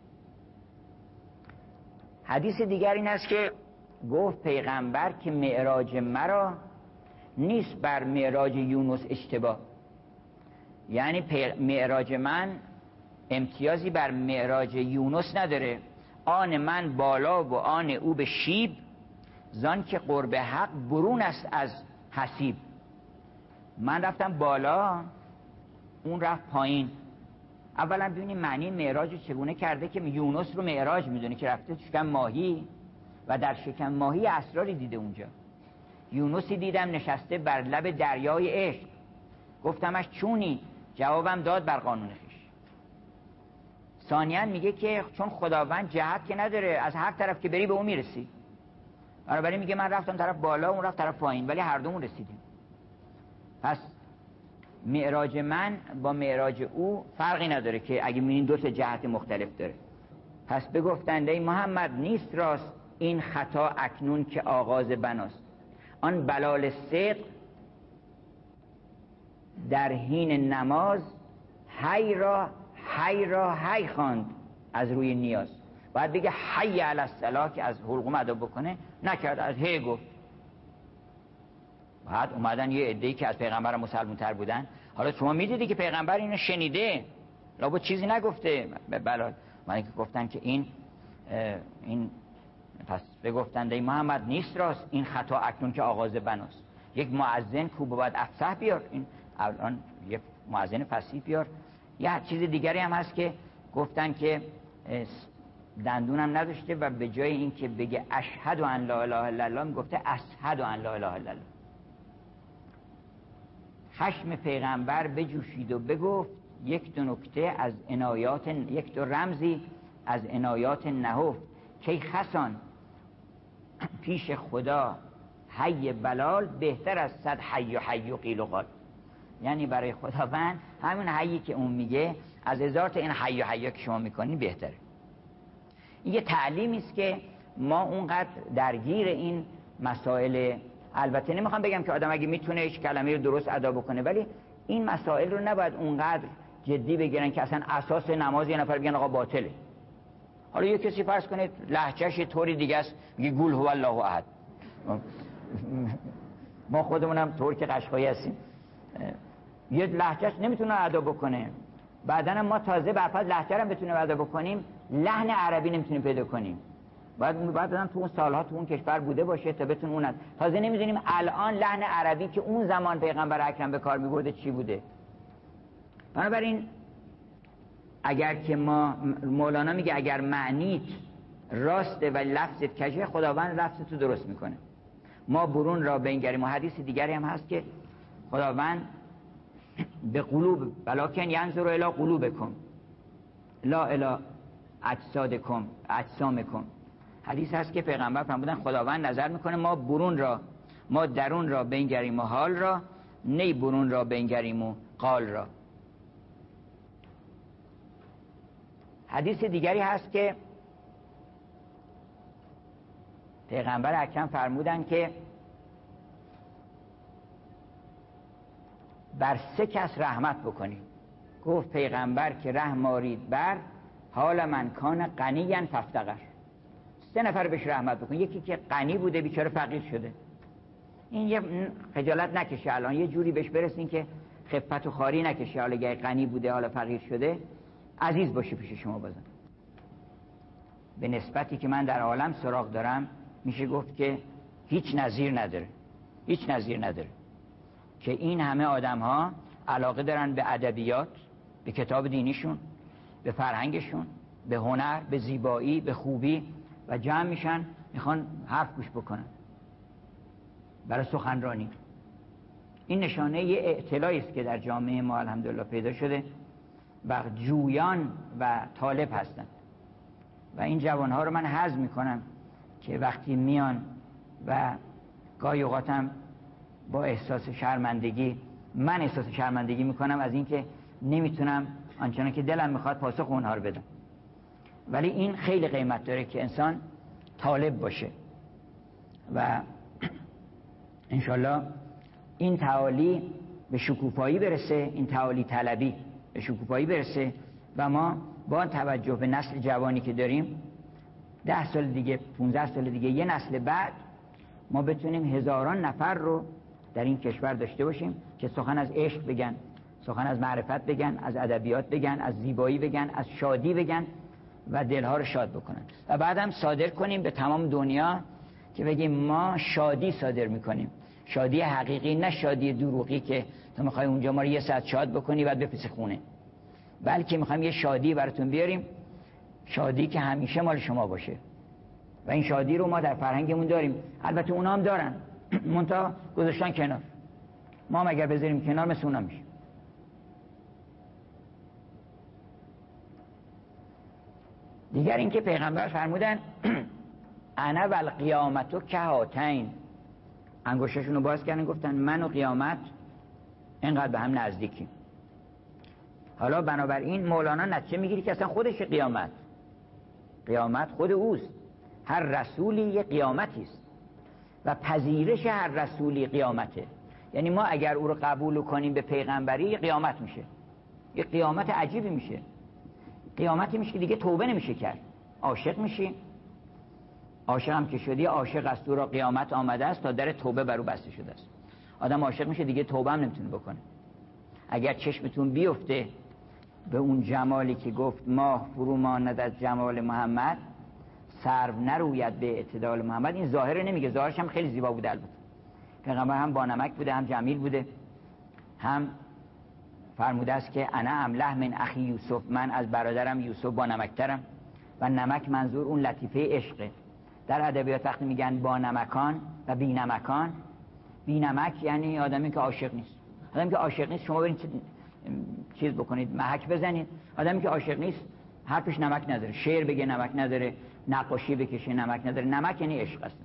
حدیث دیگر این است که گفت پیغمبر که معراج مرا نیست بر معراج یونس اشتباه، یعنی معراج من امتیازی بر معراج یونس نداره. آن من بالا و آن او به شیب، زان که قرب حق برون است از حسیب. من رفتم بالا، اون رفت پایین. اولا ببینیم معنی معراج رو چگونه کرده که یونس رو معراج میدونه که رفته شکم ماهی و در شکم ماهی اسراری دیده. اونجا یونسی دیدم نشسته بر لب دریای عشق، گفتمش چونی؟ جوابم داد بر قانون خویش. ثانیاً میگه که چون خداوند جهت که نداره، از هر طرف که بری به اون میرسی. بنابراین میگه من رفتم طرف بالا، اون رفت طرف پایین، ولی هر دومون رسیدیم. پس معراج من با معراج او فرقی نداره که اگه میبینین 2 تا جهت مختلف داره. پس بگفتند ای محمد نیست راست این خطا اکنون که آغاز بناست، آن بلال صدق در حین نماز حی را حی خواند از روی نیاز. باید بگه حی علی الصلاة که از حلقوم ادا بکنه، نکرد، از هی گفت. بعد اومدن یه عده‌ای که از پیغمبر مسلمون تر بودن، حالا شما میدیدی که پیغمبر اینو شنیده، لابد چیزی نگفته به بلال. من که گفتن که این پس بگفتند ای محمد نیست راست این خطا اکنون که آغاز بناست. یک مؤذن کو باید افصح بیار، این الان یک مؤذن فصیح بیار. یه چیز دیگری هم هست که گفتن که دندونم نداشته و به جای این که بگه اشهد ان لا اله الا الله میگفته اشهد ان لا اله الا الله. خشم پیغمبر بجوشید و بگفت یک دو نکته از عنایات، یک دو رمزی از عنایات نهفت که خسان پیش خدا حی بلال بهتر از 100 حی و حی و قیل و قال. یعنی برای خداوند همین حیی که اون میگه از 1000 تا این حی و حی که شما میکنین بهتره. این یه تعلیمی است که ما اونقدر درگیر این مسائل، البته نمیخوام بگم که آدم اگه میتونه هیچ کلمه رو درست ادا بکنه، ولی این مسائل رو نباید اونقدر جدی بگیرن که اصلا اساس نماز یه نفر بگن آقا باطله. حالا یه کسی فرض کنید لهجهش یه طوری دیگه است، میگه گول هو الله احد. ما خودمونم ترک قشقایی هستیم، یه لهجهش نمیتونه ادا بکنه، بعدن ما تازه برفض لهجه رو بتونیم ادا بکنیم لحن عربی نمیتونیم پیدا کنیم. بعد تو اون سالها تو اون کشور بوده باشه تا بتون اون تازه نمیدونیم الان لحن عربی که اون زمان پیغمبر اکرم به کار میبرده چی بوده. بنابراین اگر که مولانا میگه اگر معنیت راسته و لفظت کجه، خداوند لفظتو درست میکنه. ما برون را بنگریم. و حدیث دیگری هم هست که خداوند به قلوب ولکن ینظر الی قلوبکم لا الی اجسادکم اجسامکم. حدیث هست که پیغمبر فرمودن خداوند نظر میکنه ما برون را، ما درون را بنگریم و حال را، نه برون را بنگریم و قال را. حدیث دیگری هست که پیغمبر اکرم فرمودن که بر 3 کس رحمت بکنید. گفت پیغمبر که رحم آرید بر حال من کان غنیاً فافتقر. 3 نفر بهش رحمت بکن. یکی که غنی بوده بیچاره فقیر شده، این یه خجالت نکشه، الان یه جوری بهش برسین که خفت و خاری نکشه، حالا اگه غنی بوده حالا فقیر شده عزیز باشه پیش شما. بازم به نسبتی که من در عالم سراغ دارم میشه گفت که هیچ نظیر نداره، هیچ نظیر نداره که این همه آدم ها علاقه دارن به ادبیات، به کتاب دینیشون، به فرهنگشون، به هنر، به زیبایی، به خوبی و جمع میشن میخوان حرف گوش بکنن برای سخنرانی. این نشانه یه اعتلاعی است که در جامعه ما الحمدلله پیدا شده و جویان و طالب هستن و این جوانها رو من حظ میکنم که وقتی میان و گاهی اوقاتم با احساس شرمندگی، من احساس شرمندگی میکنم از اینکه نمیتونم آنچنان که دلم میخواد پاسخ اونها رو بدم، ولی این خیلی قیمت داره که انسان طالب باشه و انشالله این تعالی به شکوفایی برسه، این تعالی طلبی به شکوفایی برسه و ما با توجه به نسل جوانی که داریم 10 سال دیگه 15 سال دیگه یه نسل بعد ما بتونیم هزاران نفر رو در این کشور داشته باشیم که سخن از عشق بگن، سخن از معرفت بگن، از ادبیات بگن، از زیبایی بگن، از شادی بگن و دلها رو شاد بکنن و بعدم صادر کنیم به تمام دنیا که بگیم ما شادی صادر میکنیم، شادی حقیقی، نه شادی دروغی که تو میخوای اونجا ما رو 1 ساعت شاد بکنی بعد بپیس خونه، بلکه میخوایم یه شادی براتون بیاریم، شادی که همیشه مال شما باشه و این شادی رو ما در فرهنگمون داریم. البته اونا هم دارن منتها گذاشتن کنار، ما هم اگر بذاریم کنار مثل اونا میشه. دیگر اینکه پیغمبر فرمودن انا و القیامت که هاتین، انگشتشون رو باز کردن گفتن من و قیامت اینقدر به هم نزدیکیم. حالا بنابراین مولانا نتیجه میگیری که اصلا خودش قیامت خود اوست، هر رسولی یه قیامتی است و پذیرش هر رسولی قیامته. یعنی ما اگر او رو قبول کنیم به پیغمبری یه قیامت میشه، یه قیامت عجیبی میشه، قیامتی میشه که دیگه توبه نمیشه کرد. عاشق میشی، عاشق هم که شدی، عاشق است او را قیامت آمده است تا در توبه برو بسته شده است. آدم عاشق میشه دیگه توبه هم نمیتونه بکنه. اگر چشمتون بیفته به اون جمالی که گفت ماه فرو ماند از جمال محمد، سرو نروید به اعتدال محمد، این ظاهر نمیگه، ظاهرش هم خیلی زیبا بوده. البته پیغمبر هم با نمک بوده، هم جمیل بوده، هم فرموده است که انا املح من اخی یوسف، من از برادرم یوسف با نمکترم و نمک منظور اون لطیفه عشقه. در ادبیات وقتی میگن با نمکان و بی نمکان، بی نمک یعنی آدمی که عاشق نیست. آدمی که عاشق نیست شما برید چیز بکنید، محک بزنید، آدمی که عاشق نیست حرفش نمک نداره، شعر بگه نمک نداره، نقاشی بکشه نمک نداره. نمک یعنی عشق است.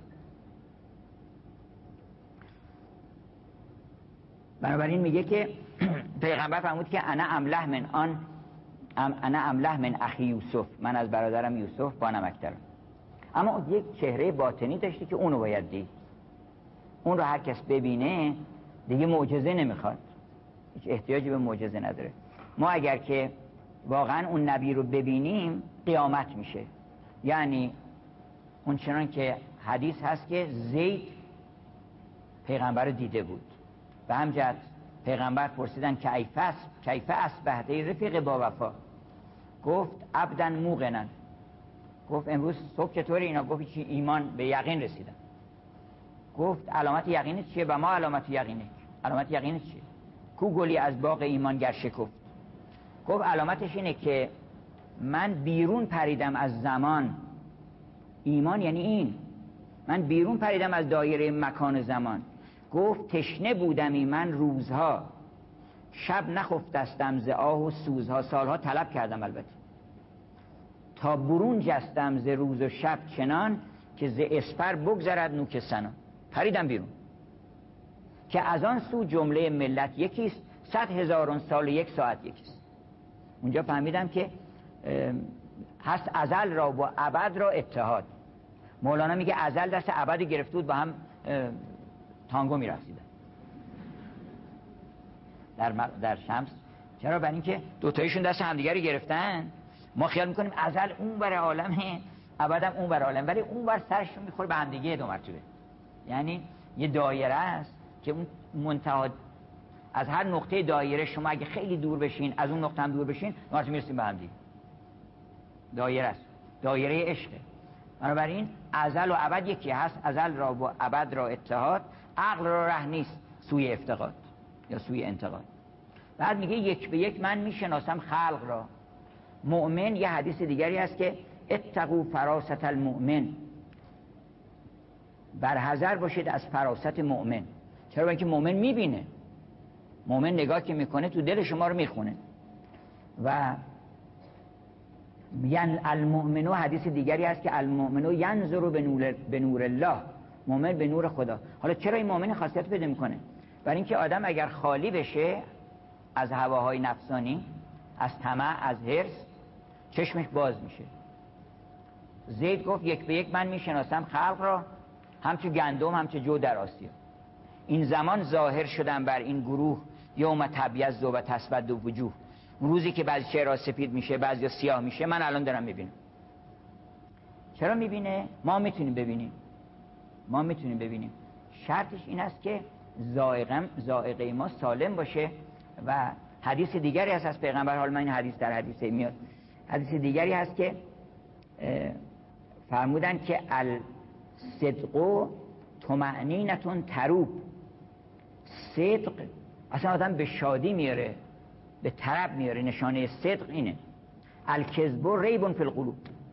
بنابراین میگه که پیغمبر فرمود که انا املح من اخی یوسف، من از برادرم یوسف با نمکترم. اما یک چهره باطنی داشته که اونو باید دید. اون رو هر کس ببینه دیگه معجزه نمیخواد، هیچ احتیاجی به معجزه نداره. ما اگر که واقعا اون نبی رو ببینیم قیامت میشه. یعنی اون چنان که حدیث هست که زید پیغمبر رو دیده بود و همجد پیغمبر پرسیدن کیف اصبحت ای رفیق با وفا، گفت عبدن موقنا، گفت امروز صبح چطوری؟ اینا گفت چی؟ ایمان به یقین رسیدن. گفت علامت یقین چیه؟ و ما علامت یقینه. علامت یقین چیه؟ کو گلی از باغ ایمان گر شکفت. گفت علامتش اینه که من بیرون پریدم از زمان. ایمان یعنی این، من بیرون پریدم از دایره مکان زمان. گفت تشنه بودمی من روزها، شب نخفتستم ز آه و سوزها. سالها طلب کردم البته، تا برون جستم ز روز و شب چنان، که ز اسپر بگذرد نوک سنان. پریدم بیرون که از آن سو جمله ملت یکیست، 100,000 سال یک ساعت یکیست. اونجا فهمیدم که هست ازل را و ابد را اتحاد. مولانا میگه ازل دست ابد گرفته بود، با هم تانگو میرقصیدن در شمس. چرا؟ برای اینکه دوتایشون دست همدیگه رو گرفتن. ما خیال میکنیم ازل اون بر عالمه، ابدم اون بر عالم، ولی اون بر سرشون میخوره به همدیگه 2 مرتبه. یعنی یه دایره است که اون منتها از هر نقطه دایره شما اگه خیلی دور بشین، از اون نقطه هم دور بشین، ما میرسیم به همدیگه. دایره است، دایره عشقه. بنابراین ازل و ابد یکی هست، ازل را و ابد را اتحاد، عقل را ره نیست سوی افتقاد یا سوی انتقاد. بعد میگه یک به یک من میشناسم خلق را. مؤمن، یه حدیث دیگری هست که اتقوا فراست المؤمن، بر حذر باشید از فراست مؤمن. چرا؟ برای اینکه مؤمن میبینه، مؤمن نگاه که میکنه تو دل شما رو میخونه. و یعنی المؤمنو، حدیث دیگری هست که المؤمنو ینظر به نور الله، مؤمن به نور خدا. حالا چرا این مؤمن خاصیت پیدا میکنه؟ برای اینکه آدم اگر خالی بشه از هواهای نفسانی، از طمع، از حرص، چشمش باز میشه. زید گفت یک به یک من میشناسم خلق را، همچو گندم همچو جو در آسیا. این زمان ظاهر شدن بر این گروه، یوم تبیض و تسود وجوه. اون روزی که بعضی چهره سفید میشه، بعضی سیاه میشه، من الان دارم میبینم. چرا میبینه؟ ما میتونیم ببینیم، ما میتونیم ببینیم. شرطش این است که ذائقه ما سالم باشه. و حدیث دیگری هست از پیغمبر، حال من این حدیث در حدیث میاد، حدیث دیگری هست که فرمودن که الصدق طمأنینة تروب. صدق اصلا آدم به شادی میاره، به طرب میاره. نشانه صدق اینه. الکذب ریب فی القلوب.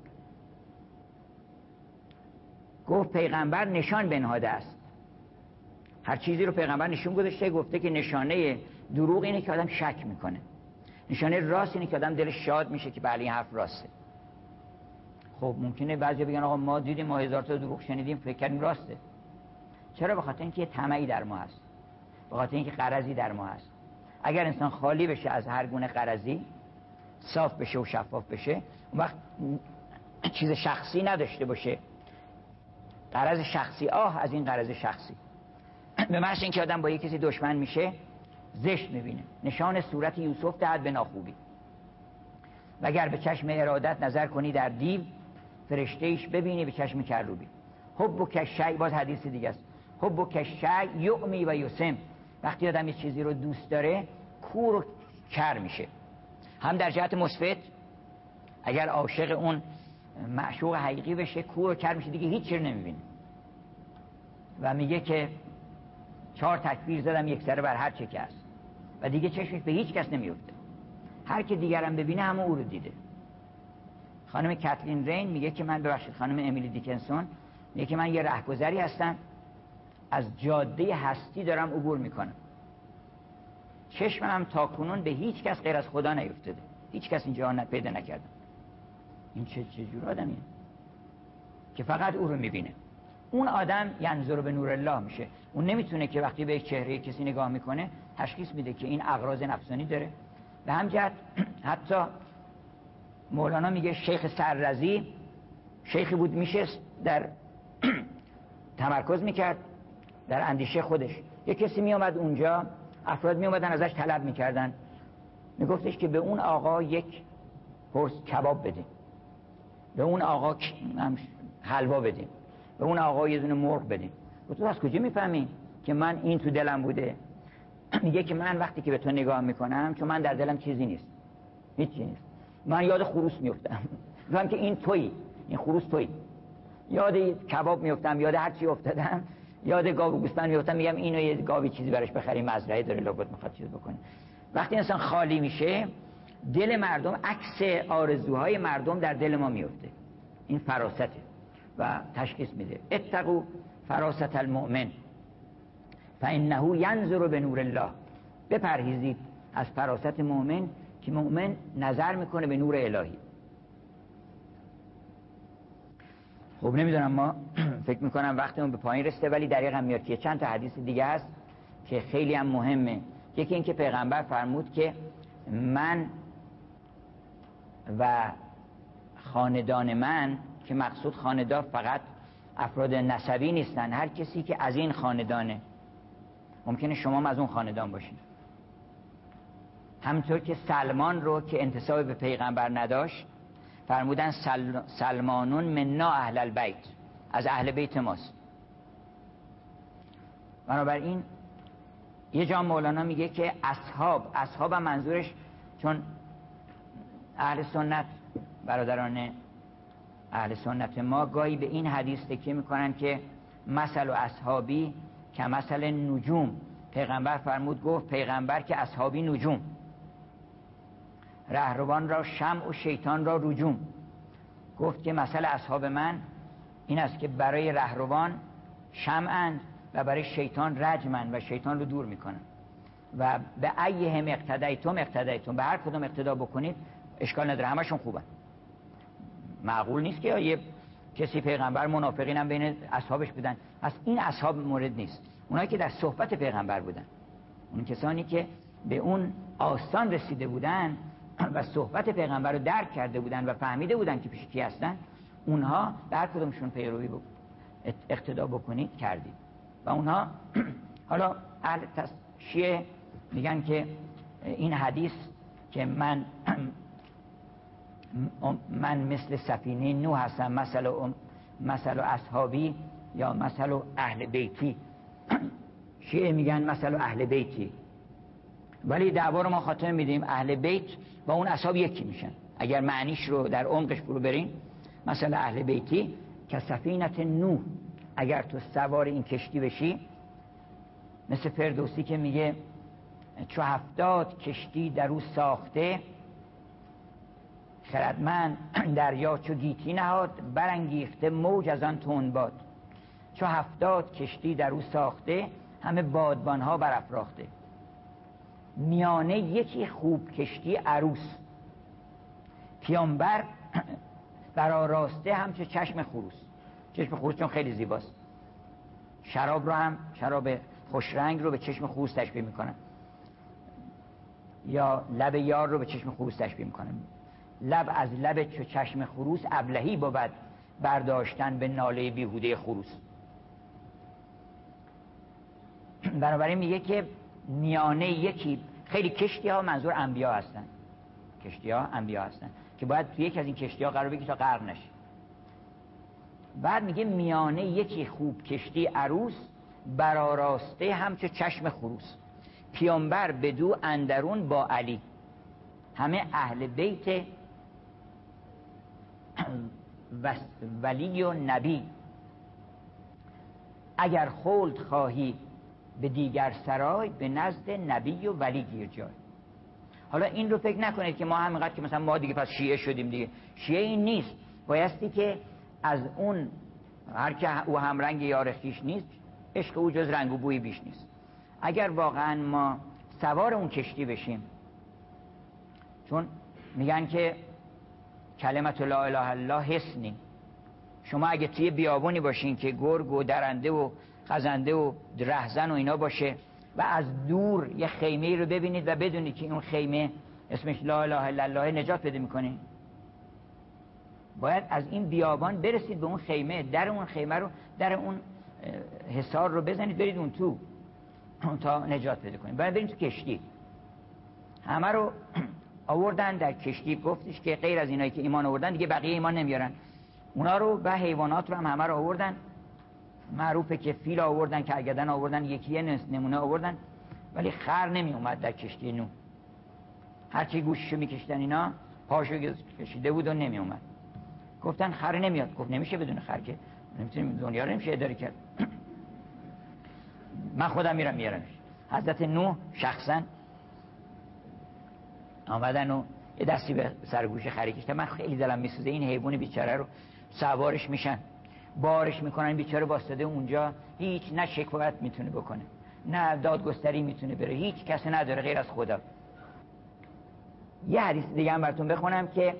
گفت پیغمبر نشان بنهاده است. هر چیزی رو پیغمبر نشون گذاشته، گفته که نشانه دروغ اینه که آدم شک میکنه، نشانه راست اینه که آدم دلش شاد میشه که بله این حرف راسته. خب ممکنه بعضی بگن آقا ما دیدیم، ما 1000 تا دروغ شنیدیم، فکر کردیم راسته. چرا؟ به خاطر اینکه طمعی در ما هست، به خاطر اینکه غرضی در ما هست. اگر انسان خالی بشه از هر گونه غرضی، صاف بشه و شفاف بشه، اون وقت چیز شخصی نداشته باشه، غرض شخصی، از این غرض شخصی، به محض اینکه آدم با یک کسی دشمن میشه زشت میبینه. نشان صورت یوسف دهد به ناخوبی، وگر به چشم ارادت نظر کنی در دیو، فرشتهش ببینی به چشم کروبی. حب کشی، باز حدیث دیگه است، حب کشی یعمی و یسم. وقتی آدم یه چیزی رو دوست داره کور و کر میشه. هم در جهت مثبت، اگر عاشق اون معشوق حقیقی بشه کور و کر میشه، دیگه هیچ چیز نمیبینه. و میگه که 4 تکبیر زدم یک سره بر هر چه که هست و دیگه چشمش به هیچ کس نمیفته. هر که دیگرم ببینه همه او رو دیده. خانم کاتلین رین میگه که من، ببخشید خانم امیلی دیکنسون میگه که من یه رهگذری هستم، از جاده هستی دارم عبور میکنم، چشمم تا کنون به هیچ کس غیر از خدا نیفتاده، هیچ کس اینجا پیدا نکردم. این چه جور آدمیه که فقط او رو میبینه؟ اون آدم ینظر به نور الله میشه. اون نمیتونه که وقتی به یک چهره کسی نگاه میکنه تشخیص میده که این اغراض نفسانی داره. به همجهت حتی مولانا میگه شیخ سررزی شیخی بود میشست در تمرکز میکرد در اندیشه خودش. یک کسی میامد اونجا، افراد میامدن ازش طلب میکردن، میگفتش که به اون آقا یک پرس کباب بدیم، به اون آقا حلوا بدیم، به اون آقا یه دونه مرغ بدیم. و تو از کجا میفهمی که من این تو دلم بوده؟ میگه که من وقتی که به تو نگاه میکنم، چون من در دلم چیزی نیست، هیچی نیست، من یاد خروس میفتم، میگم که این تویی، این خروس تویی، یاد کباب میفتم، یاد هر چی افتادم، یاد گاو گوسفند میفتم، میگم اینو یه گاوی چیزی براش بخریم، مزرعه داره لابد میخواد چیز بکنه. وقتی انسان خالی میشه، دل مردم، عکس آرزوهای مردم در دل ما میفته. این فراسته و تشخیص میده. اتقوا فراست المؤمن فانه ینظر به نور الله. بپرهیزید از فراست مؤمن که مؤمن نظر میکنه به نور الهی. خب نمیدونم، ما فکر میکنم وقتمون به پایین رسیده، ولی دقیقاً میاد که چند تا حدیث دیگه هست که خیلی هم مهمه. یکی این که پیغمبر فرمود که من و خاندان من، که مقصود خاندان فقط افراد نسبی نیستن، هر کسی که از این خاندانه، ممکنه شما هم از اون خاندان باشین. همونطور که سلمان رو که انتساب به پیغمبر نداشت فرمودن سلمانون منا اهل البیت، از اهل بیت ماست. بنابراین یه جا مولانا میگه که اصحاب هم منظورش، چون اهل سنت، برادران اهل سنت ما گاهی به این حدیث تکیه میکنن که مثل و اصحابی که مثل نجوم. پیغمبر فرمود، گفت پیغمبر که اصحابی نجوم، رهروان را شمع و شیطان را رجوم. گفت که مثل اصحاب من این است که برای رهروان شمعند و برای شیطان رجمند و شیطان رو دور میکنن. و به ایهم اقتدیتم، به هر کدوم اقتدا بکنید اشکال نداره، همشون خوبن. معقول نیست که یه کسی پیغمبر منافقین هم بین اصحابش بودن. از این اصحاب مورد نیست، اونایی که در صحبت پیغمبر بودن، اون کسانی که به اون آستان رسیده بودن و صحبت پیغمبر رو درک کرده بودن و فهمیده بودن که پیش کی هستن، اونها به هر کدومشون پیروی اقتدا بکنید کردید. و اونها حالا اهل شیعه میگن که این حدیث که من مثل سفینه نوح هستم، مثل اصحابی یا مثل اهل بیتی، شیعه میگن مثل اهل بیتی، ولی دعوا رو ما خاتمه میدیم اهل بیت و اون اصحاب یکی میشن. اگر معنیش رو در عمقش فرو بریم، مثل اهل بیتی که سفینه نوح، اگر تو سوار این کشتی بشی، مثل فردوسی که میگه چو 70 کشتی در او ساخته، خردمند دریا چو گیتی نهاد، برانگیخته موج از آن تند باد. چو 70 کشتی در او ساخته، همه بادبان ها برافراخته. میانه یکی خوب کشتی عروس، پیامبر برآراسته همچو چشم خروس. چشم خروس چون خیلی زیباست. شراب رو هم، شراب خوش رنگ رو به چشم خروس تشبیه میکنن، یا لب یار رو به چشم خروس تشبیه میکنن. لب از لب چو چشم خروس، ابلهی بود برداشتن به ناله بیهوده خروس. بنابراین میگه که میانه یکی، خیلی کشتی ها منظور انبیا هستن، کشتی ها انبیا هستن که باید توی یک از این کشتی ها قرار بگیری تا غرق نشه. بعد میگه میانه یکی خوب کشتی عروس، برآراسته همچو چشم خروس. پیامبر بدو اندرون با علی، همه اهل بیت ولی و نبی. اگر خلد خواهی به دیگر سرای، به نزد نبی و ولی گیر جای. حالا این رو فکر نکنید که ما همینقدر که مثلا ما دیگه پس شیعه شدیم دیگه. شیعه این نیست، بایستی که از اون هر که او هم رنگ یار خویش نیست، عشق او جز رنگ و بوی بیش نیست. اگر واقعا ما سوار اون کشتی بشیم، چون میگن که کلمت لا اله الا الله حصنی، شما اگه توی بیابونی باشین که گرگ و درنده و خزنده و رهزن و اینا باشه و از دور یه خیمه رو ببینید و بدونید که اون خیمه اسمش لا اله الا الله، نجات پیدا میکنه. باید از این بیابان برسید به اون خیمه، در اون خیمه رو، در اون حصار رو بزنید برید اون تو تا نجات پیدا کنید. باید برید تو کشتی. همه رو آوردن در کشتی. گفتش که غیر از اینایی که ایمان آوردن دیگه بقیه ایمان نمیارن. اونا رو و حیوانات رو هم همه رو آوردن. معروفه که فیل آوردن، کرگدن آوردن، یکی نمونه آوردن، ولی خر نمی اومد در کشتی نو. هرچی گوششو میکشتن اینا پاشو کشیده بود و نمی اومد. گفتن خر نمیاد. گفت نمیشه بدون خر که نمیتونیم، دنیا رو نمیشه اداره کرد. من خودم میارمش. حضرت نوح شخصا آمدن و یه دستی به سرگوش خری کشیدن. من خیلی دلم میسوزه این حیوان بیچاره رو سوارش میشن، بارش میکنن، بیچاره واسطه اونجا، هیچ نه شکایت میتونه بکنه نه دادگستری میتونه بره، هیچ کسی نداره غیر از خدا. یه حدیث دیگه هم براتون بخونم که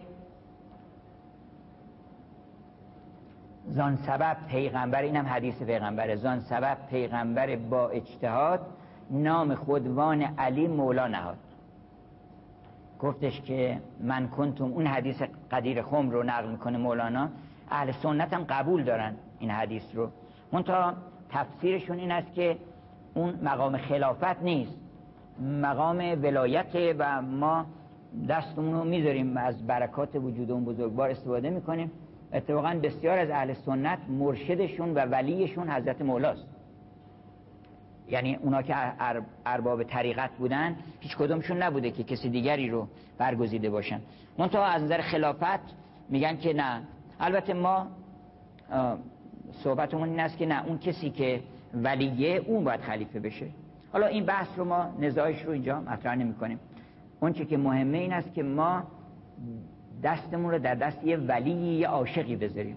زان سبب پیغمبر، اینم حدیث پیغمبره، زان سبب پیغمبر با اجتهاد نام خودوان علی مولا نهاد. گفتش که من کنتم، اون حدیث قدیر خم رو نقل میکنه مولانا. اهل سنت هم قبول دارن این حدیث رو، منتها تفسیرشون این است که اون مقام خلافت نیست، مقام ولایت و ما دستمون رو میذاریم از برکات وجود اون بزرگوار استفاده میکنیم. اتفاقا بسیار از اهل سنت مرشدشون و ولیشون حضرت مولاست. یعنی اونا که ارباب طریقت بودن هیچ کدومشون نبوده که کسی دیگری رو برگزیده باشن. منتها از نظر خلافت میگن که نه. البته ما صحبتمون این است که نه، اون کسی که ولیه اون باید خلیفه بشه. حالا این بحث رو ما نزاعش رو اینجا مطرح نمی کنیم. اون چه که مهمه این است که ما دستمون رو در دست یه ولی، یه عاشقی بذاریم.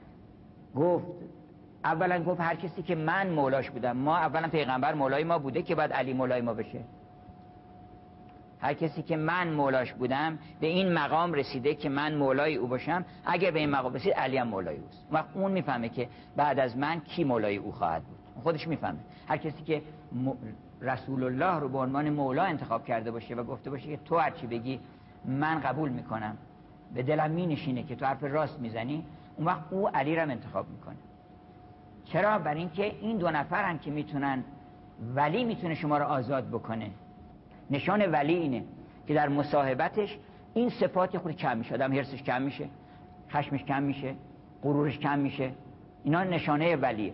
اولا گفت هر کسی که من مولاش بودم، ما اولا پیغمبر مولای ما بوده که بعد علی مولای ما بشه. هر کسی که من مولاش بودم به این مقام رسیده که من مولای او باشم، اگر به این مقام رسید علی هم مولای اوست. وقت اون میفهمه که بعد از من کی مولای او خواهد بود. خودش میفهمه. هر کسی که رسول الله رو به عنوان مولا انتخاب کرده باشه و گفته باشه که تو هر چی بگی من قبول میکنم، به دلم مینشینه که تو حرف راست میزنی، اون وقت او علی رو انتخاب میکنه. چرا؟ برای اینکه این دو نفرن که میتونن، ولی میتونه شما رو آزاد بکنه. نشان ولی اینه که در مصاحبتش این صفات خود کم میشه. آدم حرصش کم میشه، خشمش کم میشه، غرورش کم میشه. اینا نشانه ولیه.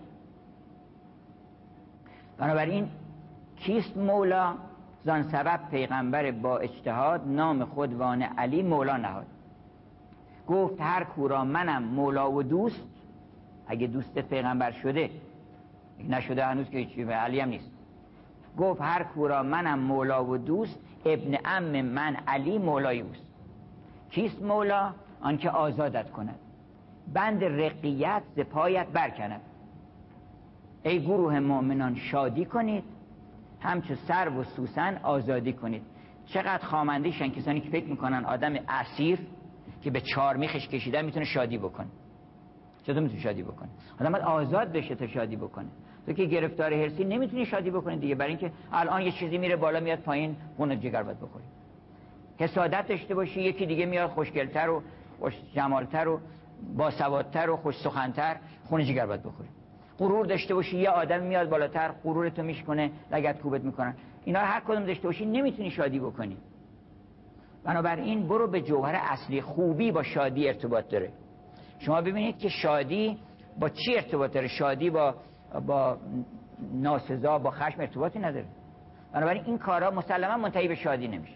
بنابراین کیست مولا؟ زان سبب پیغمبر با اجتهاد نام خودوان علی مولا نهاد. گفت هر کورا منم مولا و دوست. اگه دوست پیغمبر شده، نشده هنوز که هیچی، به علی هم نیست. گفت هر کورا منم مولا و دوست، ابن عم من علی مولای اوست. کیست مولا؟ آنکه آزادت کند، بند رقیت ز پایت برکند. ای گروه مؤمنان شادی کنید، همچو سرو و سوسن آزادی کنید. چقدر خامنده‌شن کسانی که فکر میکنن آدم اسیر که به چار میخش کشیدن میتونه شادی بکنه. چطور میتونه شادی بکنه؟ آدم باید آزاد بشه تا شادی بکنه. تو که گرفتار هرسی نمیتونی شادی بکنی دیگه، برای اینکه الان یه چیزی میره بالا میاد پایین، خون جگر باید بخوری. حسادت داشته باشی، یکی دیگه میاد خوشگلتر و خوش جمالتر و باسوادتر و خوش سخنتر، خون جگر باید بخوری. غرور داشته باشی، یه آدم میاد بالاتر غرورتو میشکنه، لگد کوبت میکنن. اینا هر کدوم داشته باشی نمیتونی شادی بکنی. بنابراین برو به جوهر اصلی. خوبی با شادی ارتباط داره. شما ببینید که شادی با چی ارتباط داره؟ شادی با ناسزا، با خشم ارتباطی نداره. بنابراین این کارا مسلما منتهی به شادی نمیشه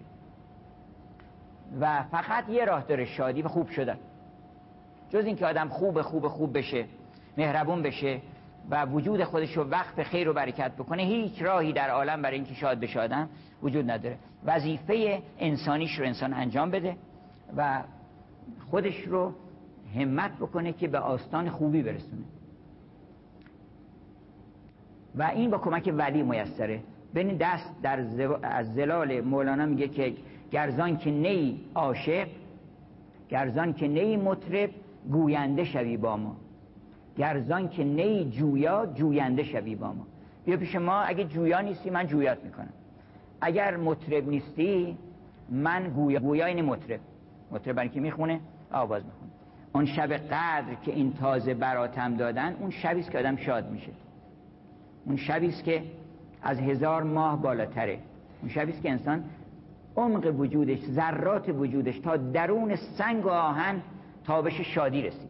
و فقط یه راه داره شادی و خوب شدن. جز این که آدم خوب بشه، مهربون بشه و وجود خودش رو وقف خیر و برکت بکنه، هیچ راهی در عالم برای اینکه شاد بشه آدم وجود نداره. وظیفه انسانیش رو انسان انجام بده و خودش رو همت بکنه که به آستان خوبی برسونه و این با کمک ولی میسره. ببین دست از زلال مولانا میگه که گرزان که نی عاشق، گرزان که نی مطرب، گوینده شوی با ما. گرزان که نی جویا، جوینده شوی با ما. بیا پیش ما، اگه جویا نیستی من جویات میکنم، اگر مطرب نیستی من گویا این مطرب برای که میخونه آواز میخونه. اون شب قدر که این تازه براتم دادن، اون شبیست که آدم شاد میشه، اون شبیست که از 1000 ماه بالاتره، اون شبیست که انسان عمق وجودش، ذرات وجودش تا درون سنگ و آهن تابش شادی رسید.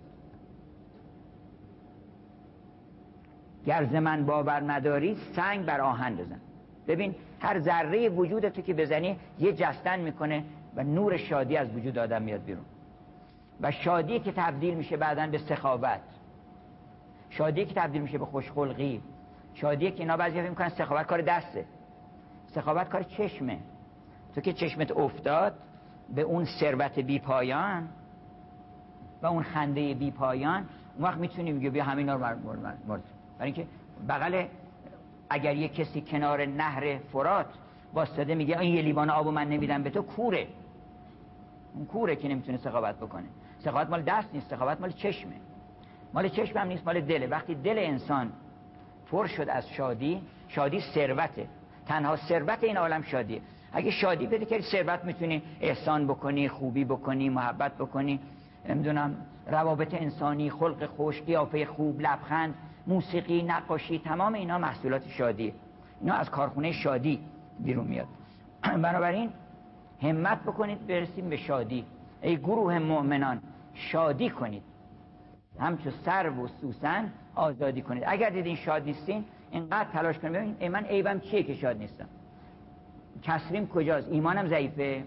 گر ز من باور نداری سنگ بر آهن بزن. ببین هر ذره وجودتو که بزنی یه جستن میکنه و نور شادی از وجود آدم میاد بیرون و شادی که تبدیل میشه بعداً به سخاوت، شادی که تبدیل میشه به خوشخلقی، شادی که اینا بعضی فکر میکنن سخاوت کار دسته، سخاوت کار چشمه. تو که چشمت افتاد به اون ثروت بی پایان و اون خنده بی پایان، اون وقت میتونی بگی بیا همینا رو برای اینکه بغل اگر یه کسی کنار نهر فرات واسطه میگه این یه لیوان آبو من نمیدم به تو، کوره، اون کوره که نمیتونه سخاوت بکنه. سخاوت مال دست نیست، سخاوت مال چشمه، مال چشم هم نیست، مال دله. وقتی دل انسان پر شد از شادی، شادی ثروته، تنها ثروت این عالم شادیه. اگه شادی بده که ثروت میتونی احسان بکنی، خوبی بکنی، محبت بکنی، نمیدونم روابط انسانی، خلق خوش، قیافه خوب، لبخند، موسیقی، نقاشی، تمام اینا محصولات شادیه، اینا از کارخونه شادی بیرون میاد. بنابراین همت بکنید برسیم به شادی. ای گروه مؤمنان شادی کنید، همچو سرو و سوسن آزادی کنید. اگر دیدین شاد نیستین اینقدر تلاش کنید ببینید ای من عیبم چیه که شاد نیستم، کسریم کجاست، ایمانم ضعیفه،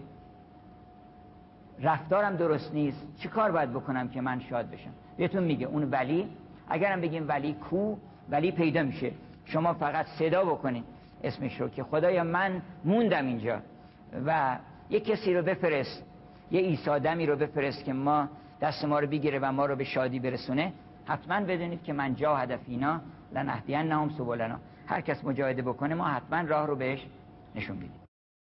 رفتارم درست نیست، چی کار باید بکنم که من شاد بشم؟ بهتون میگه اون ولی، اگرم بگیم ولی کو، ولی پیدا میشه. شما فقط صدا بکنید اسمش رو که خدایا من موندم اینجا و یک کسی رو بفرست، یه عیسی دمی رو بفرست که ما دست ما رو بگیره و ما رو به شادی برسونه. حتما بدونید که من جاهد فینا لنهدینهم سبلنا، هر کس مجاهده بکنه ما حتما راه رو بهش نشون میدیم.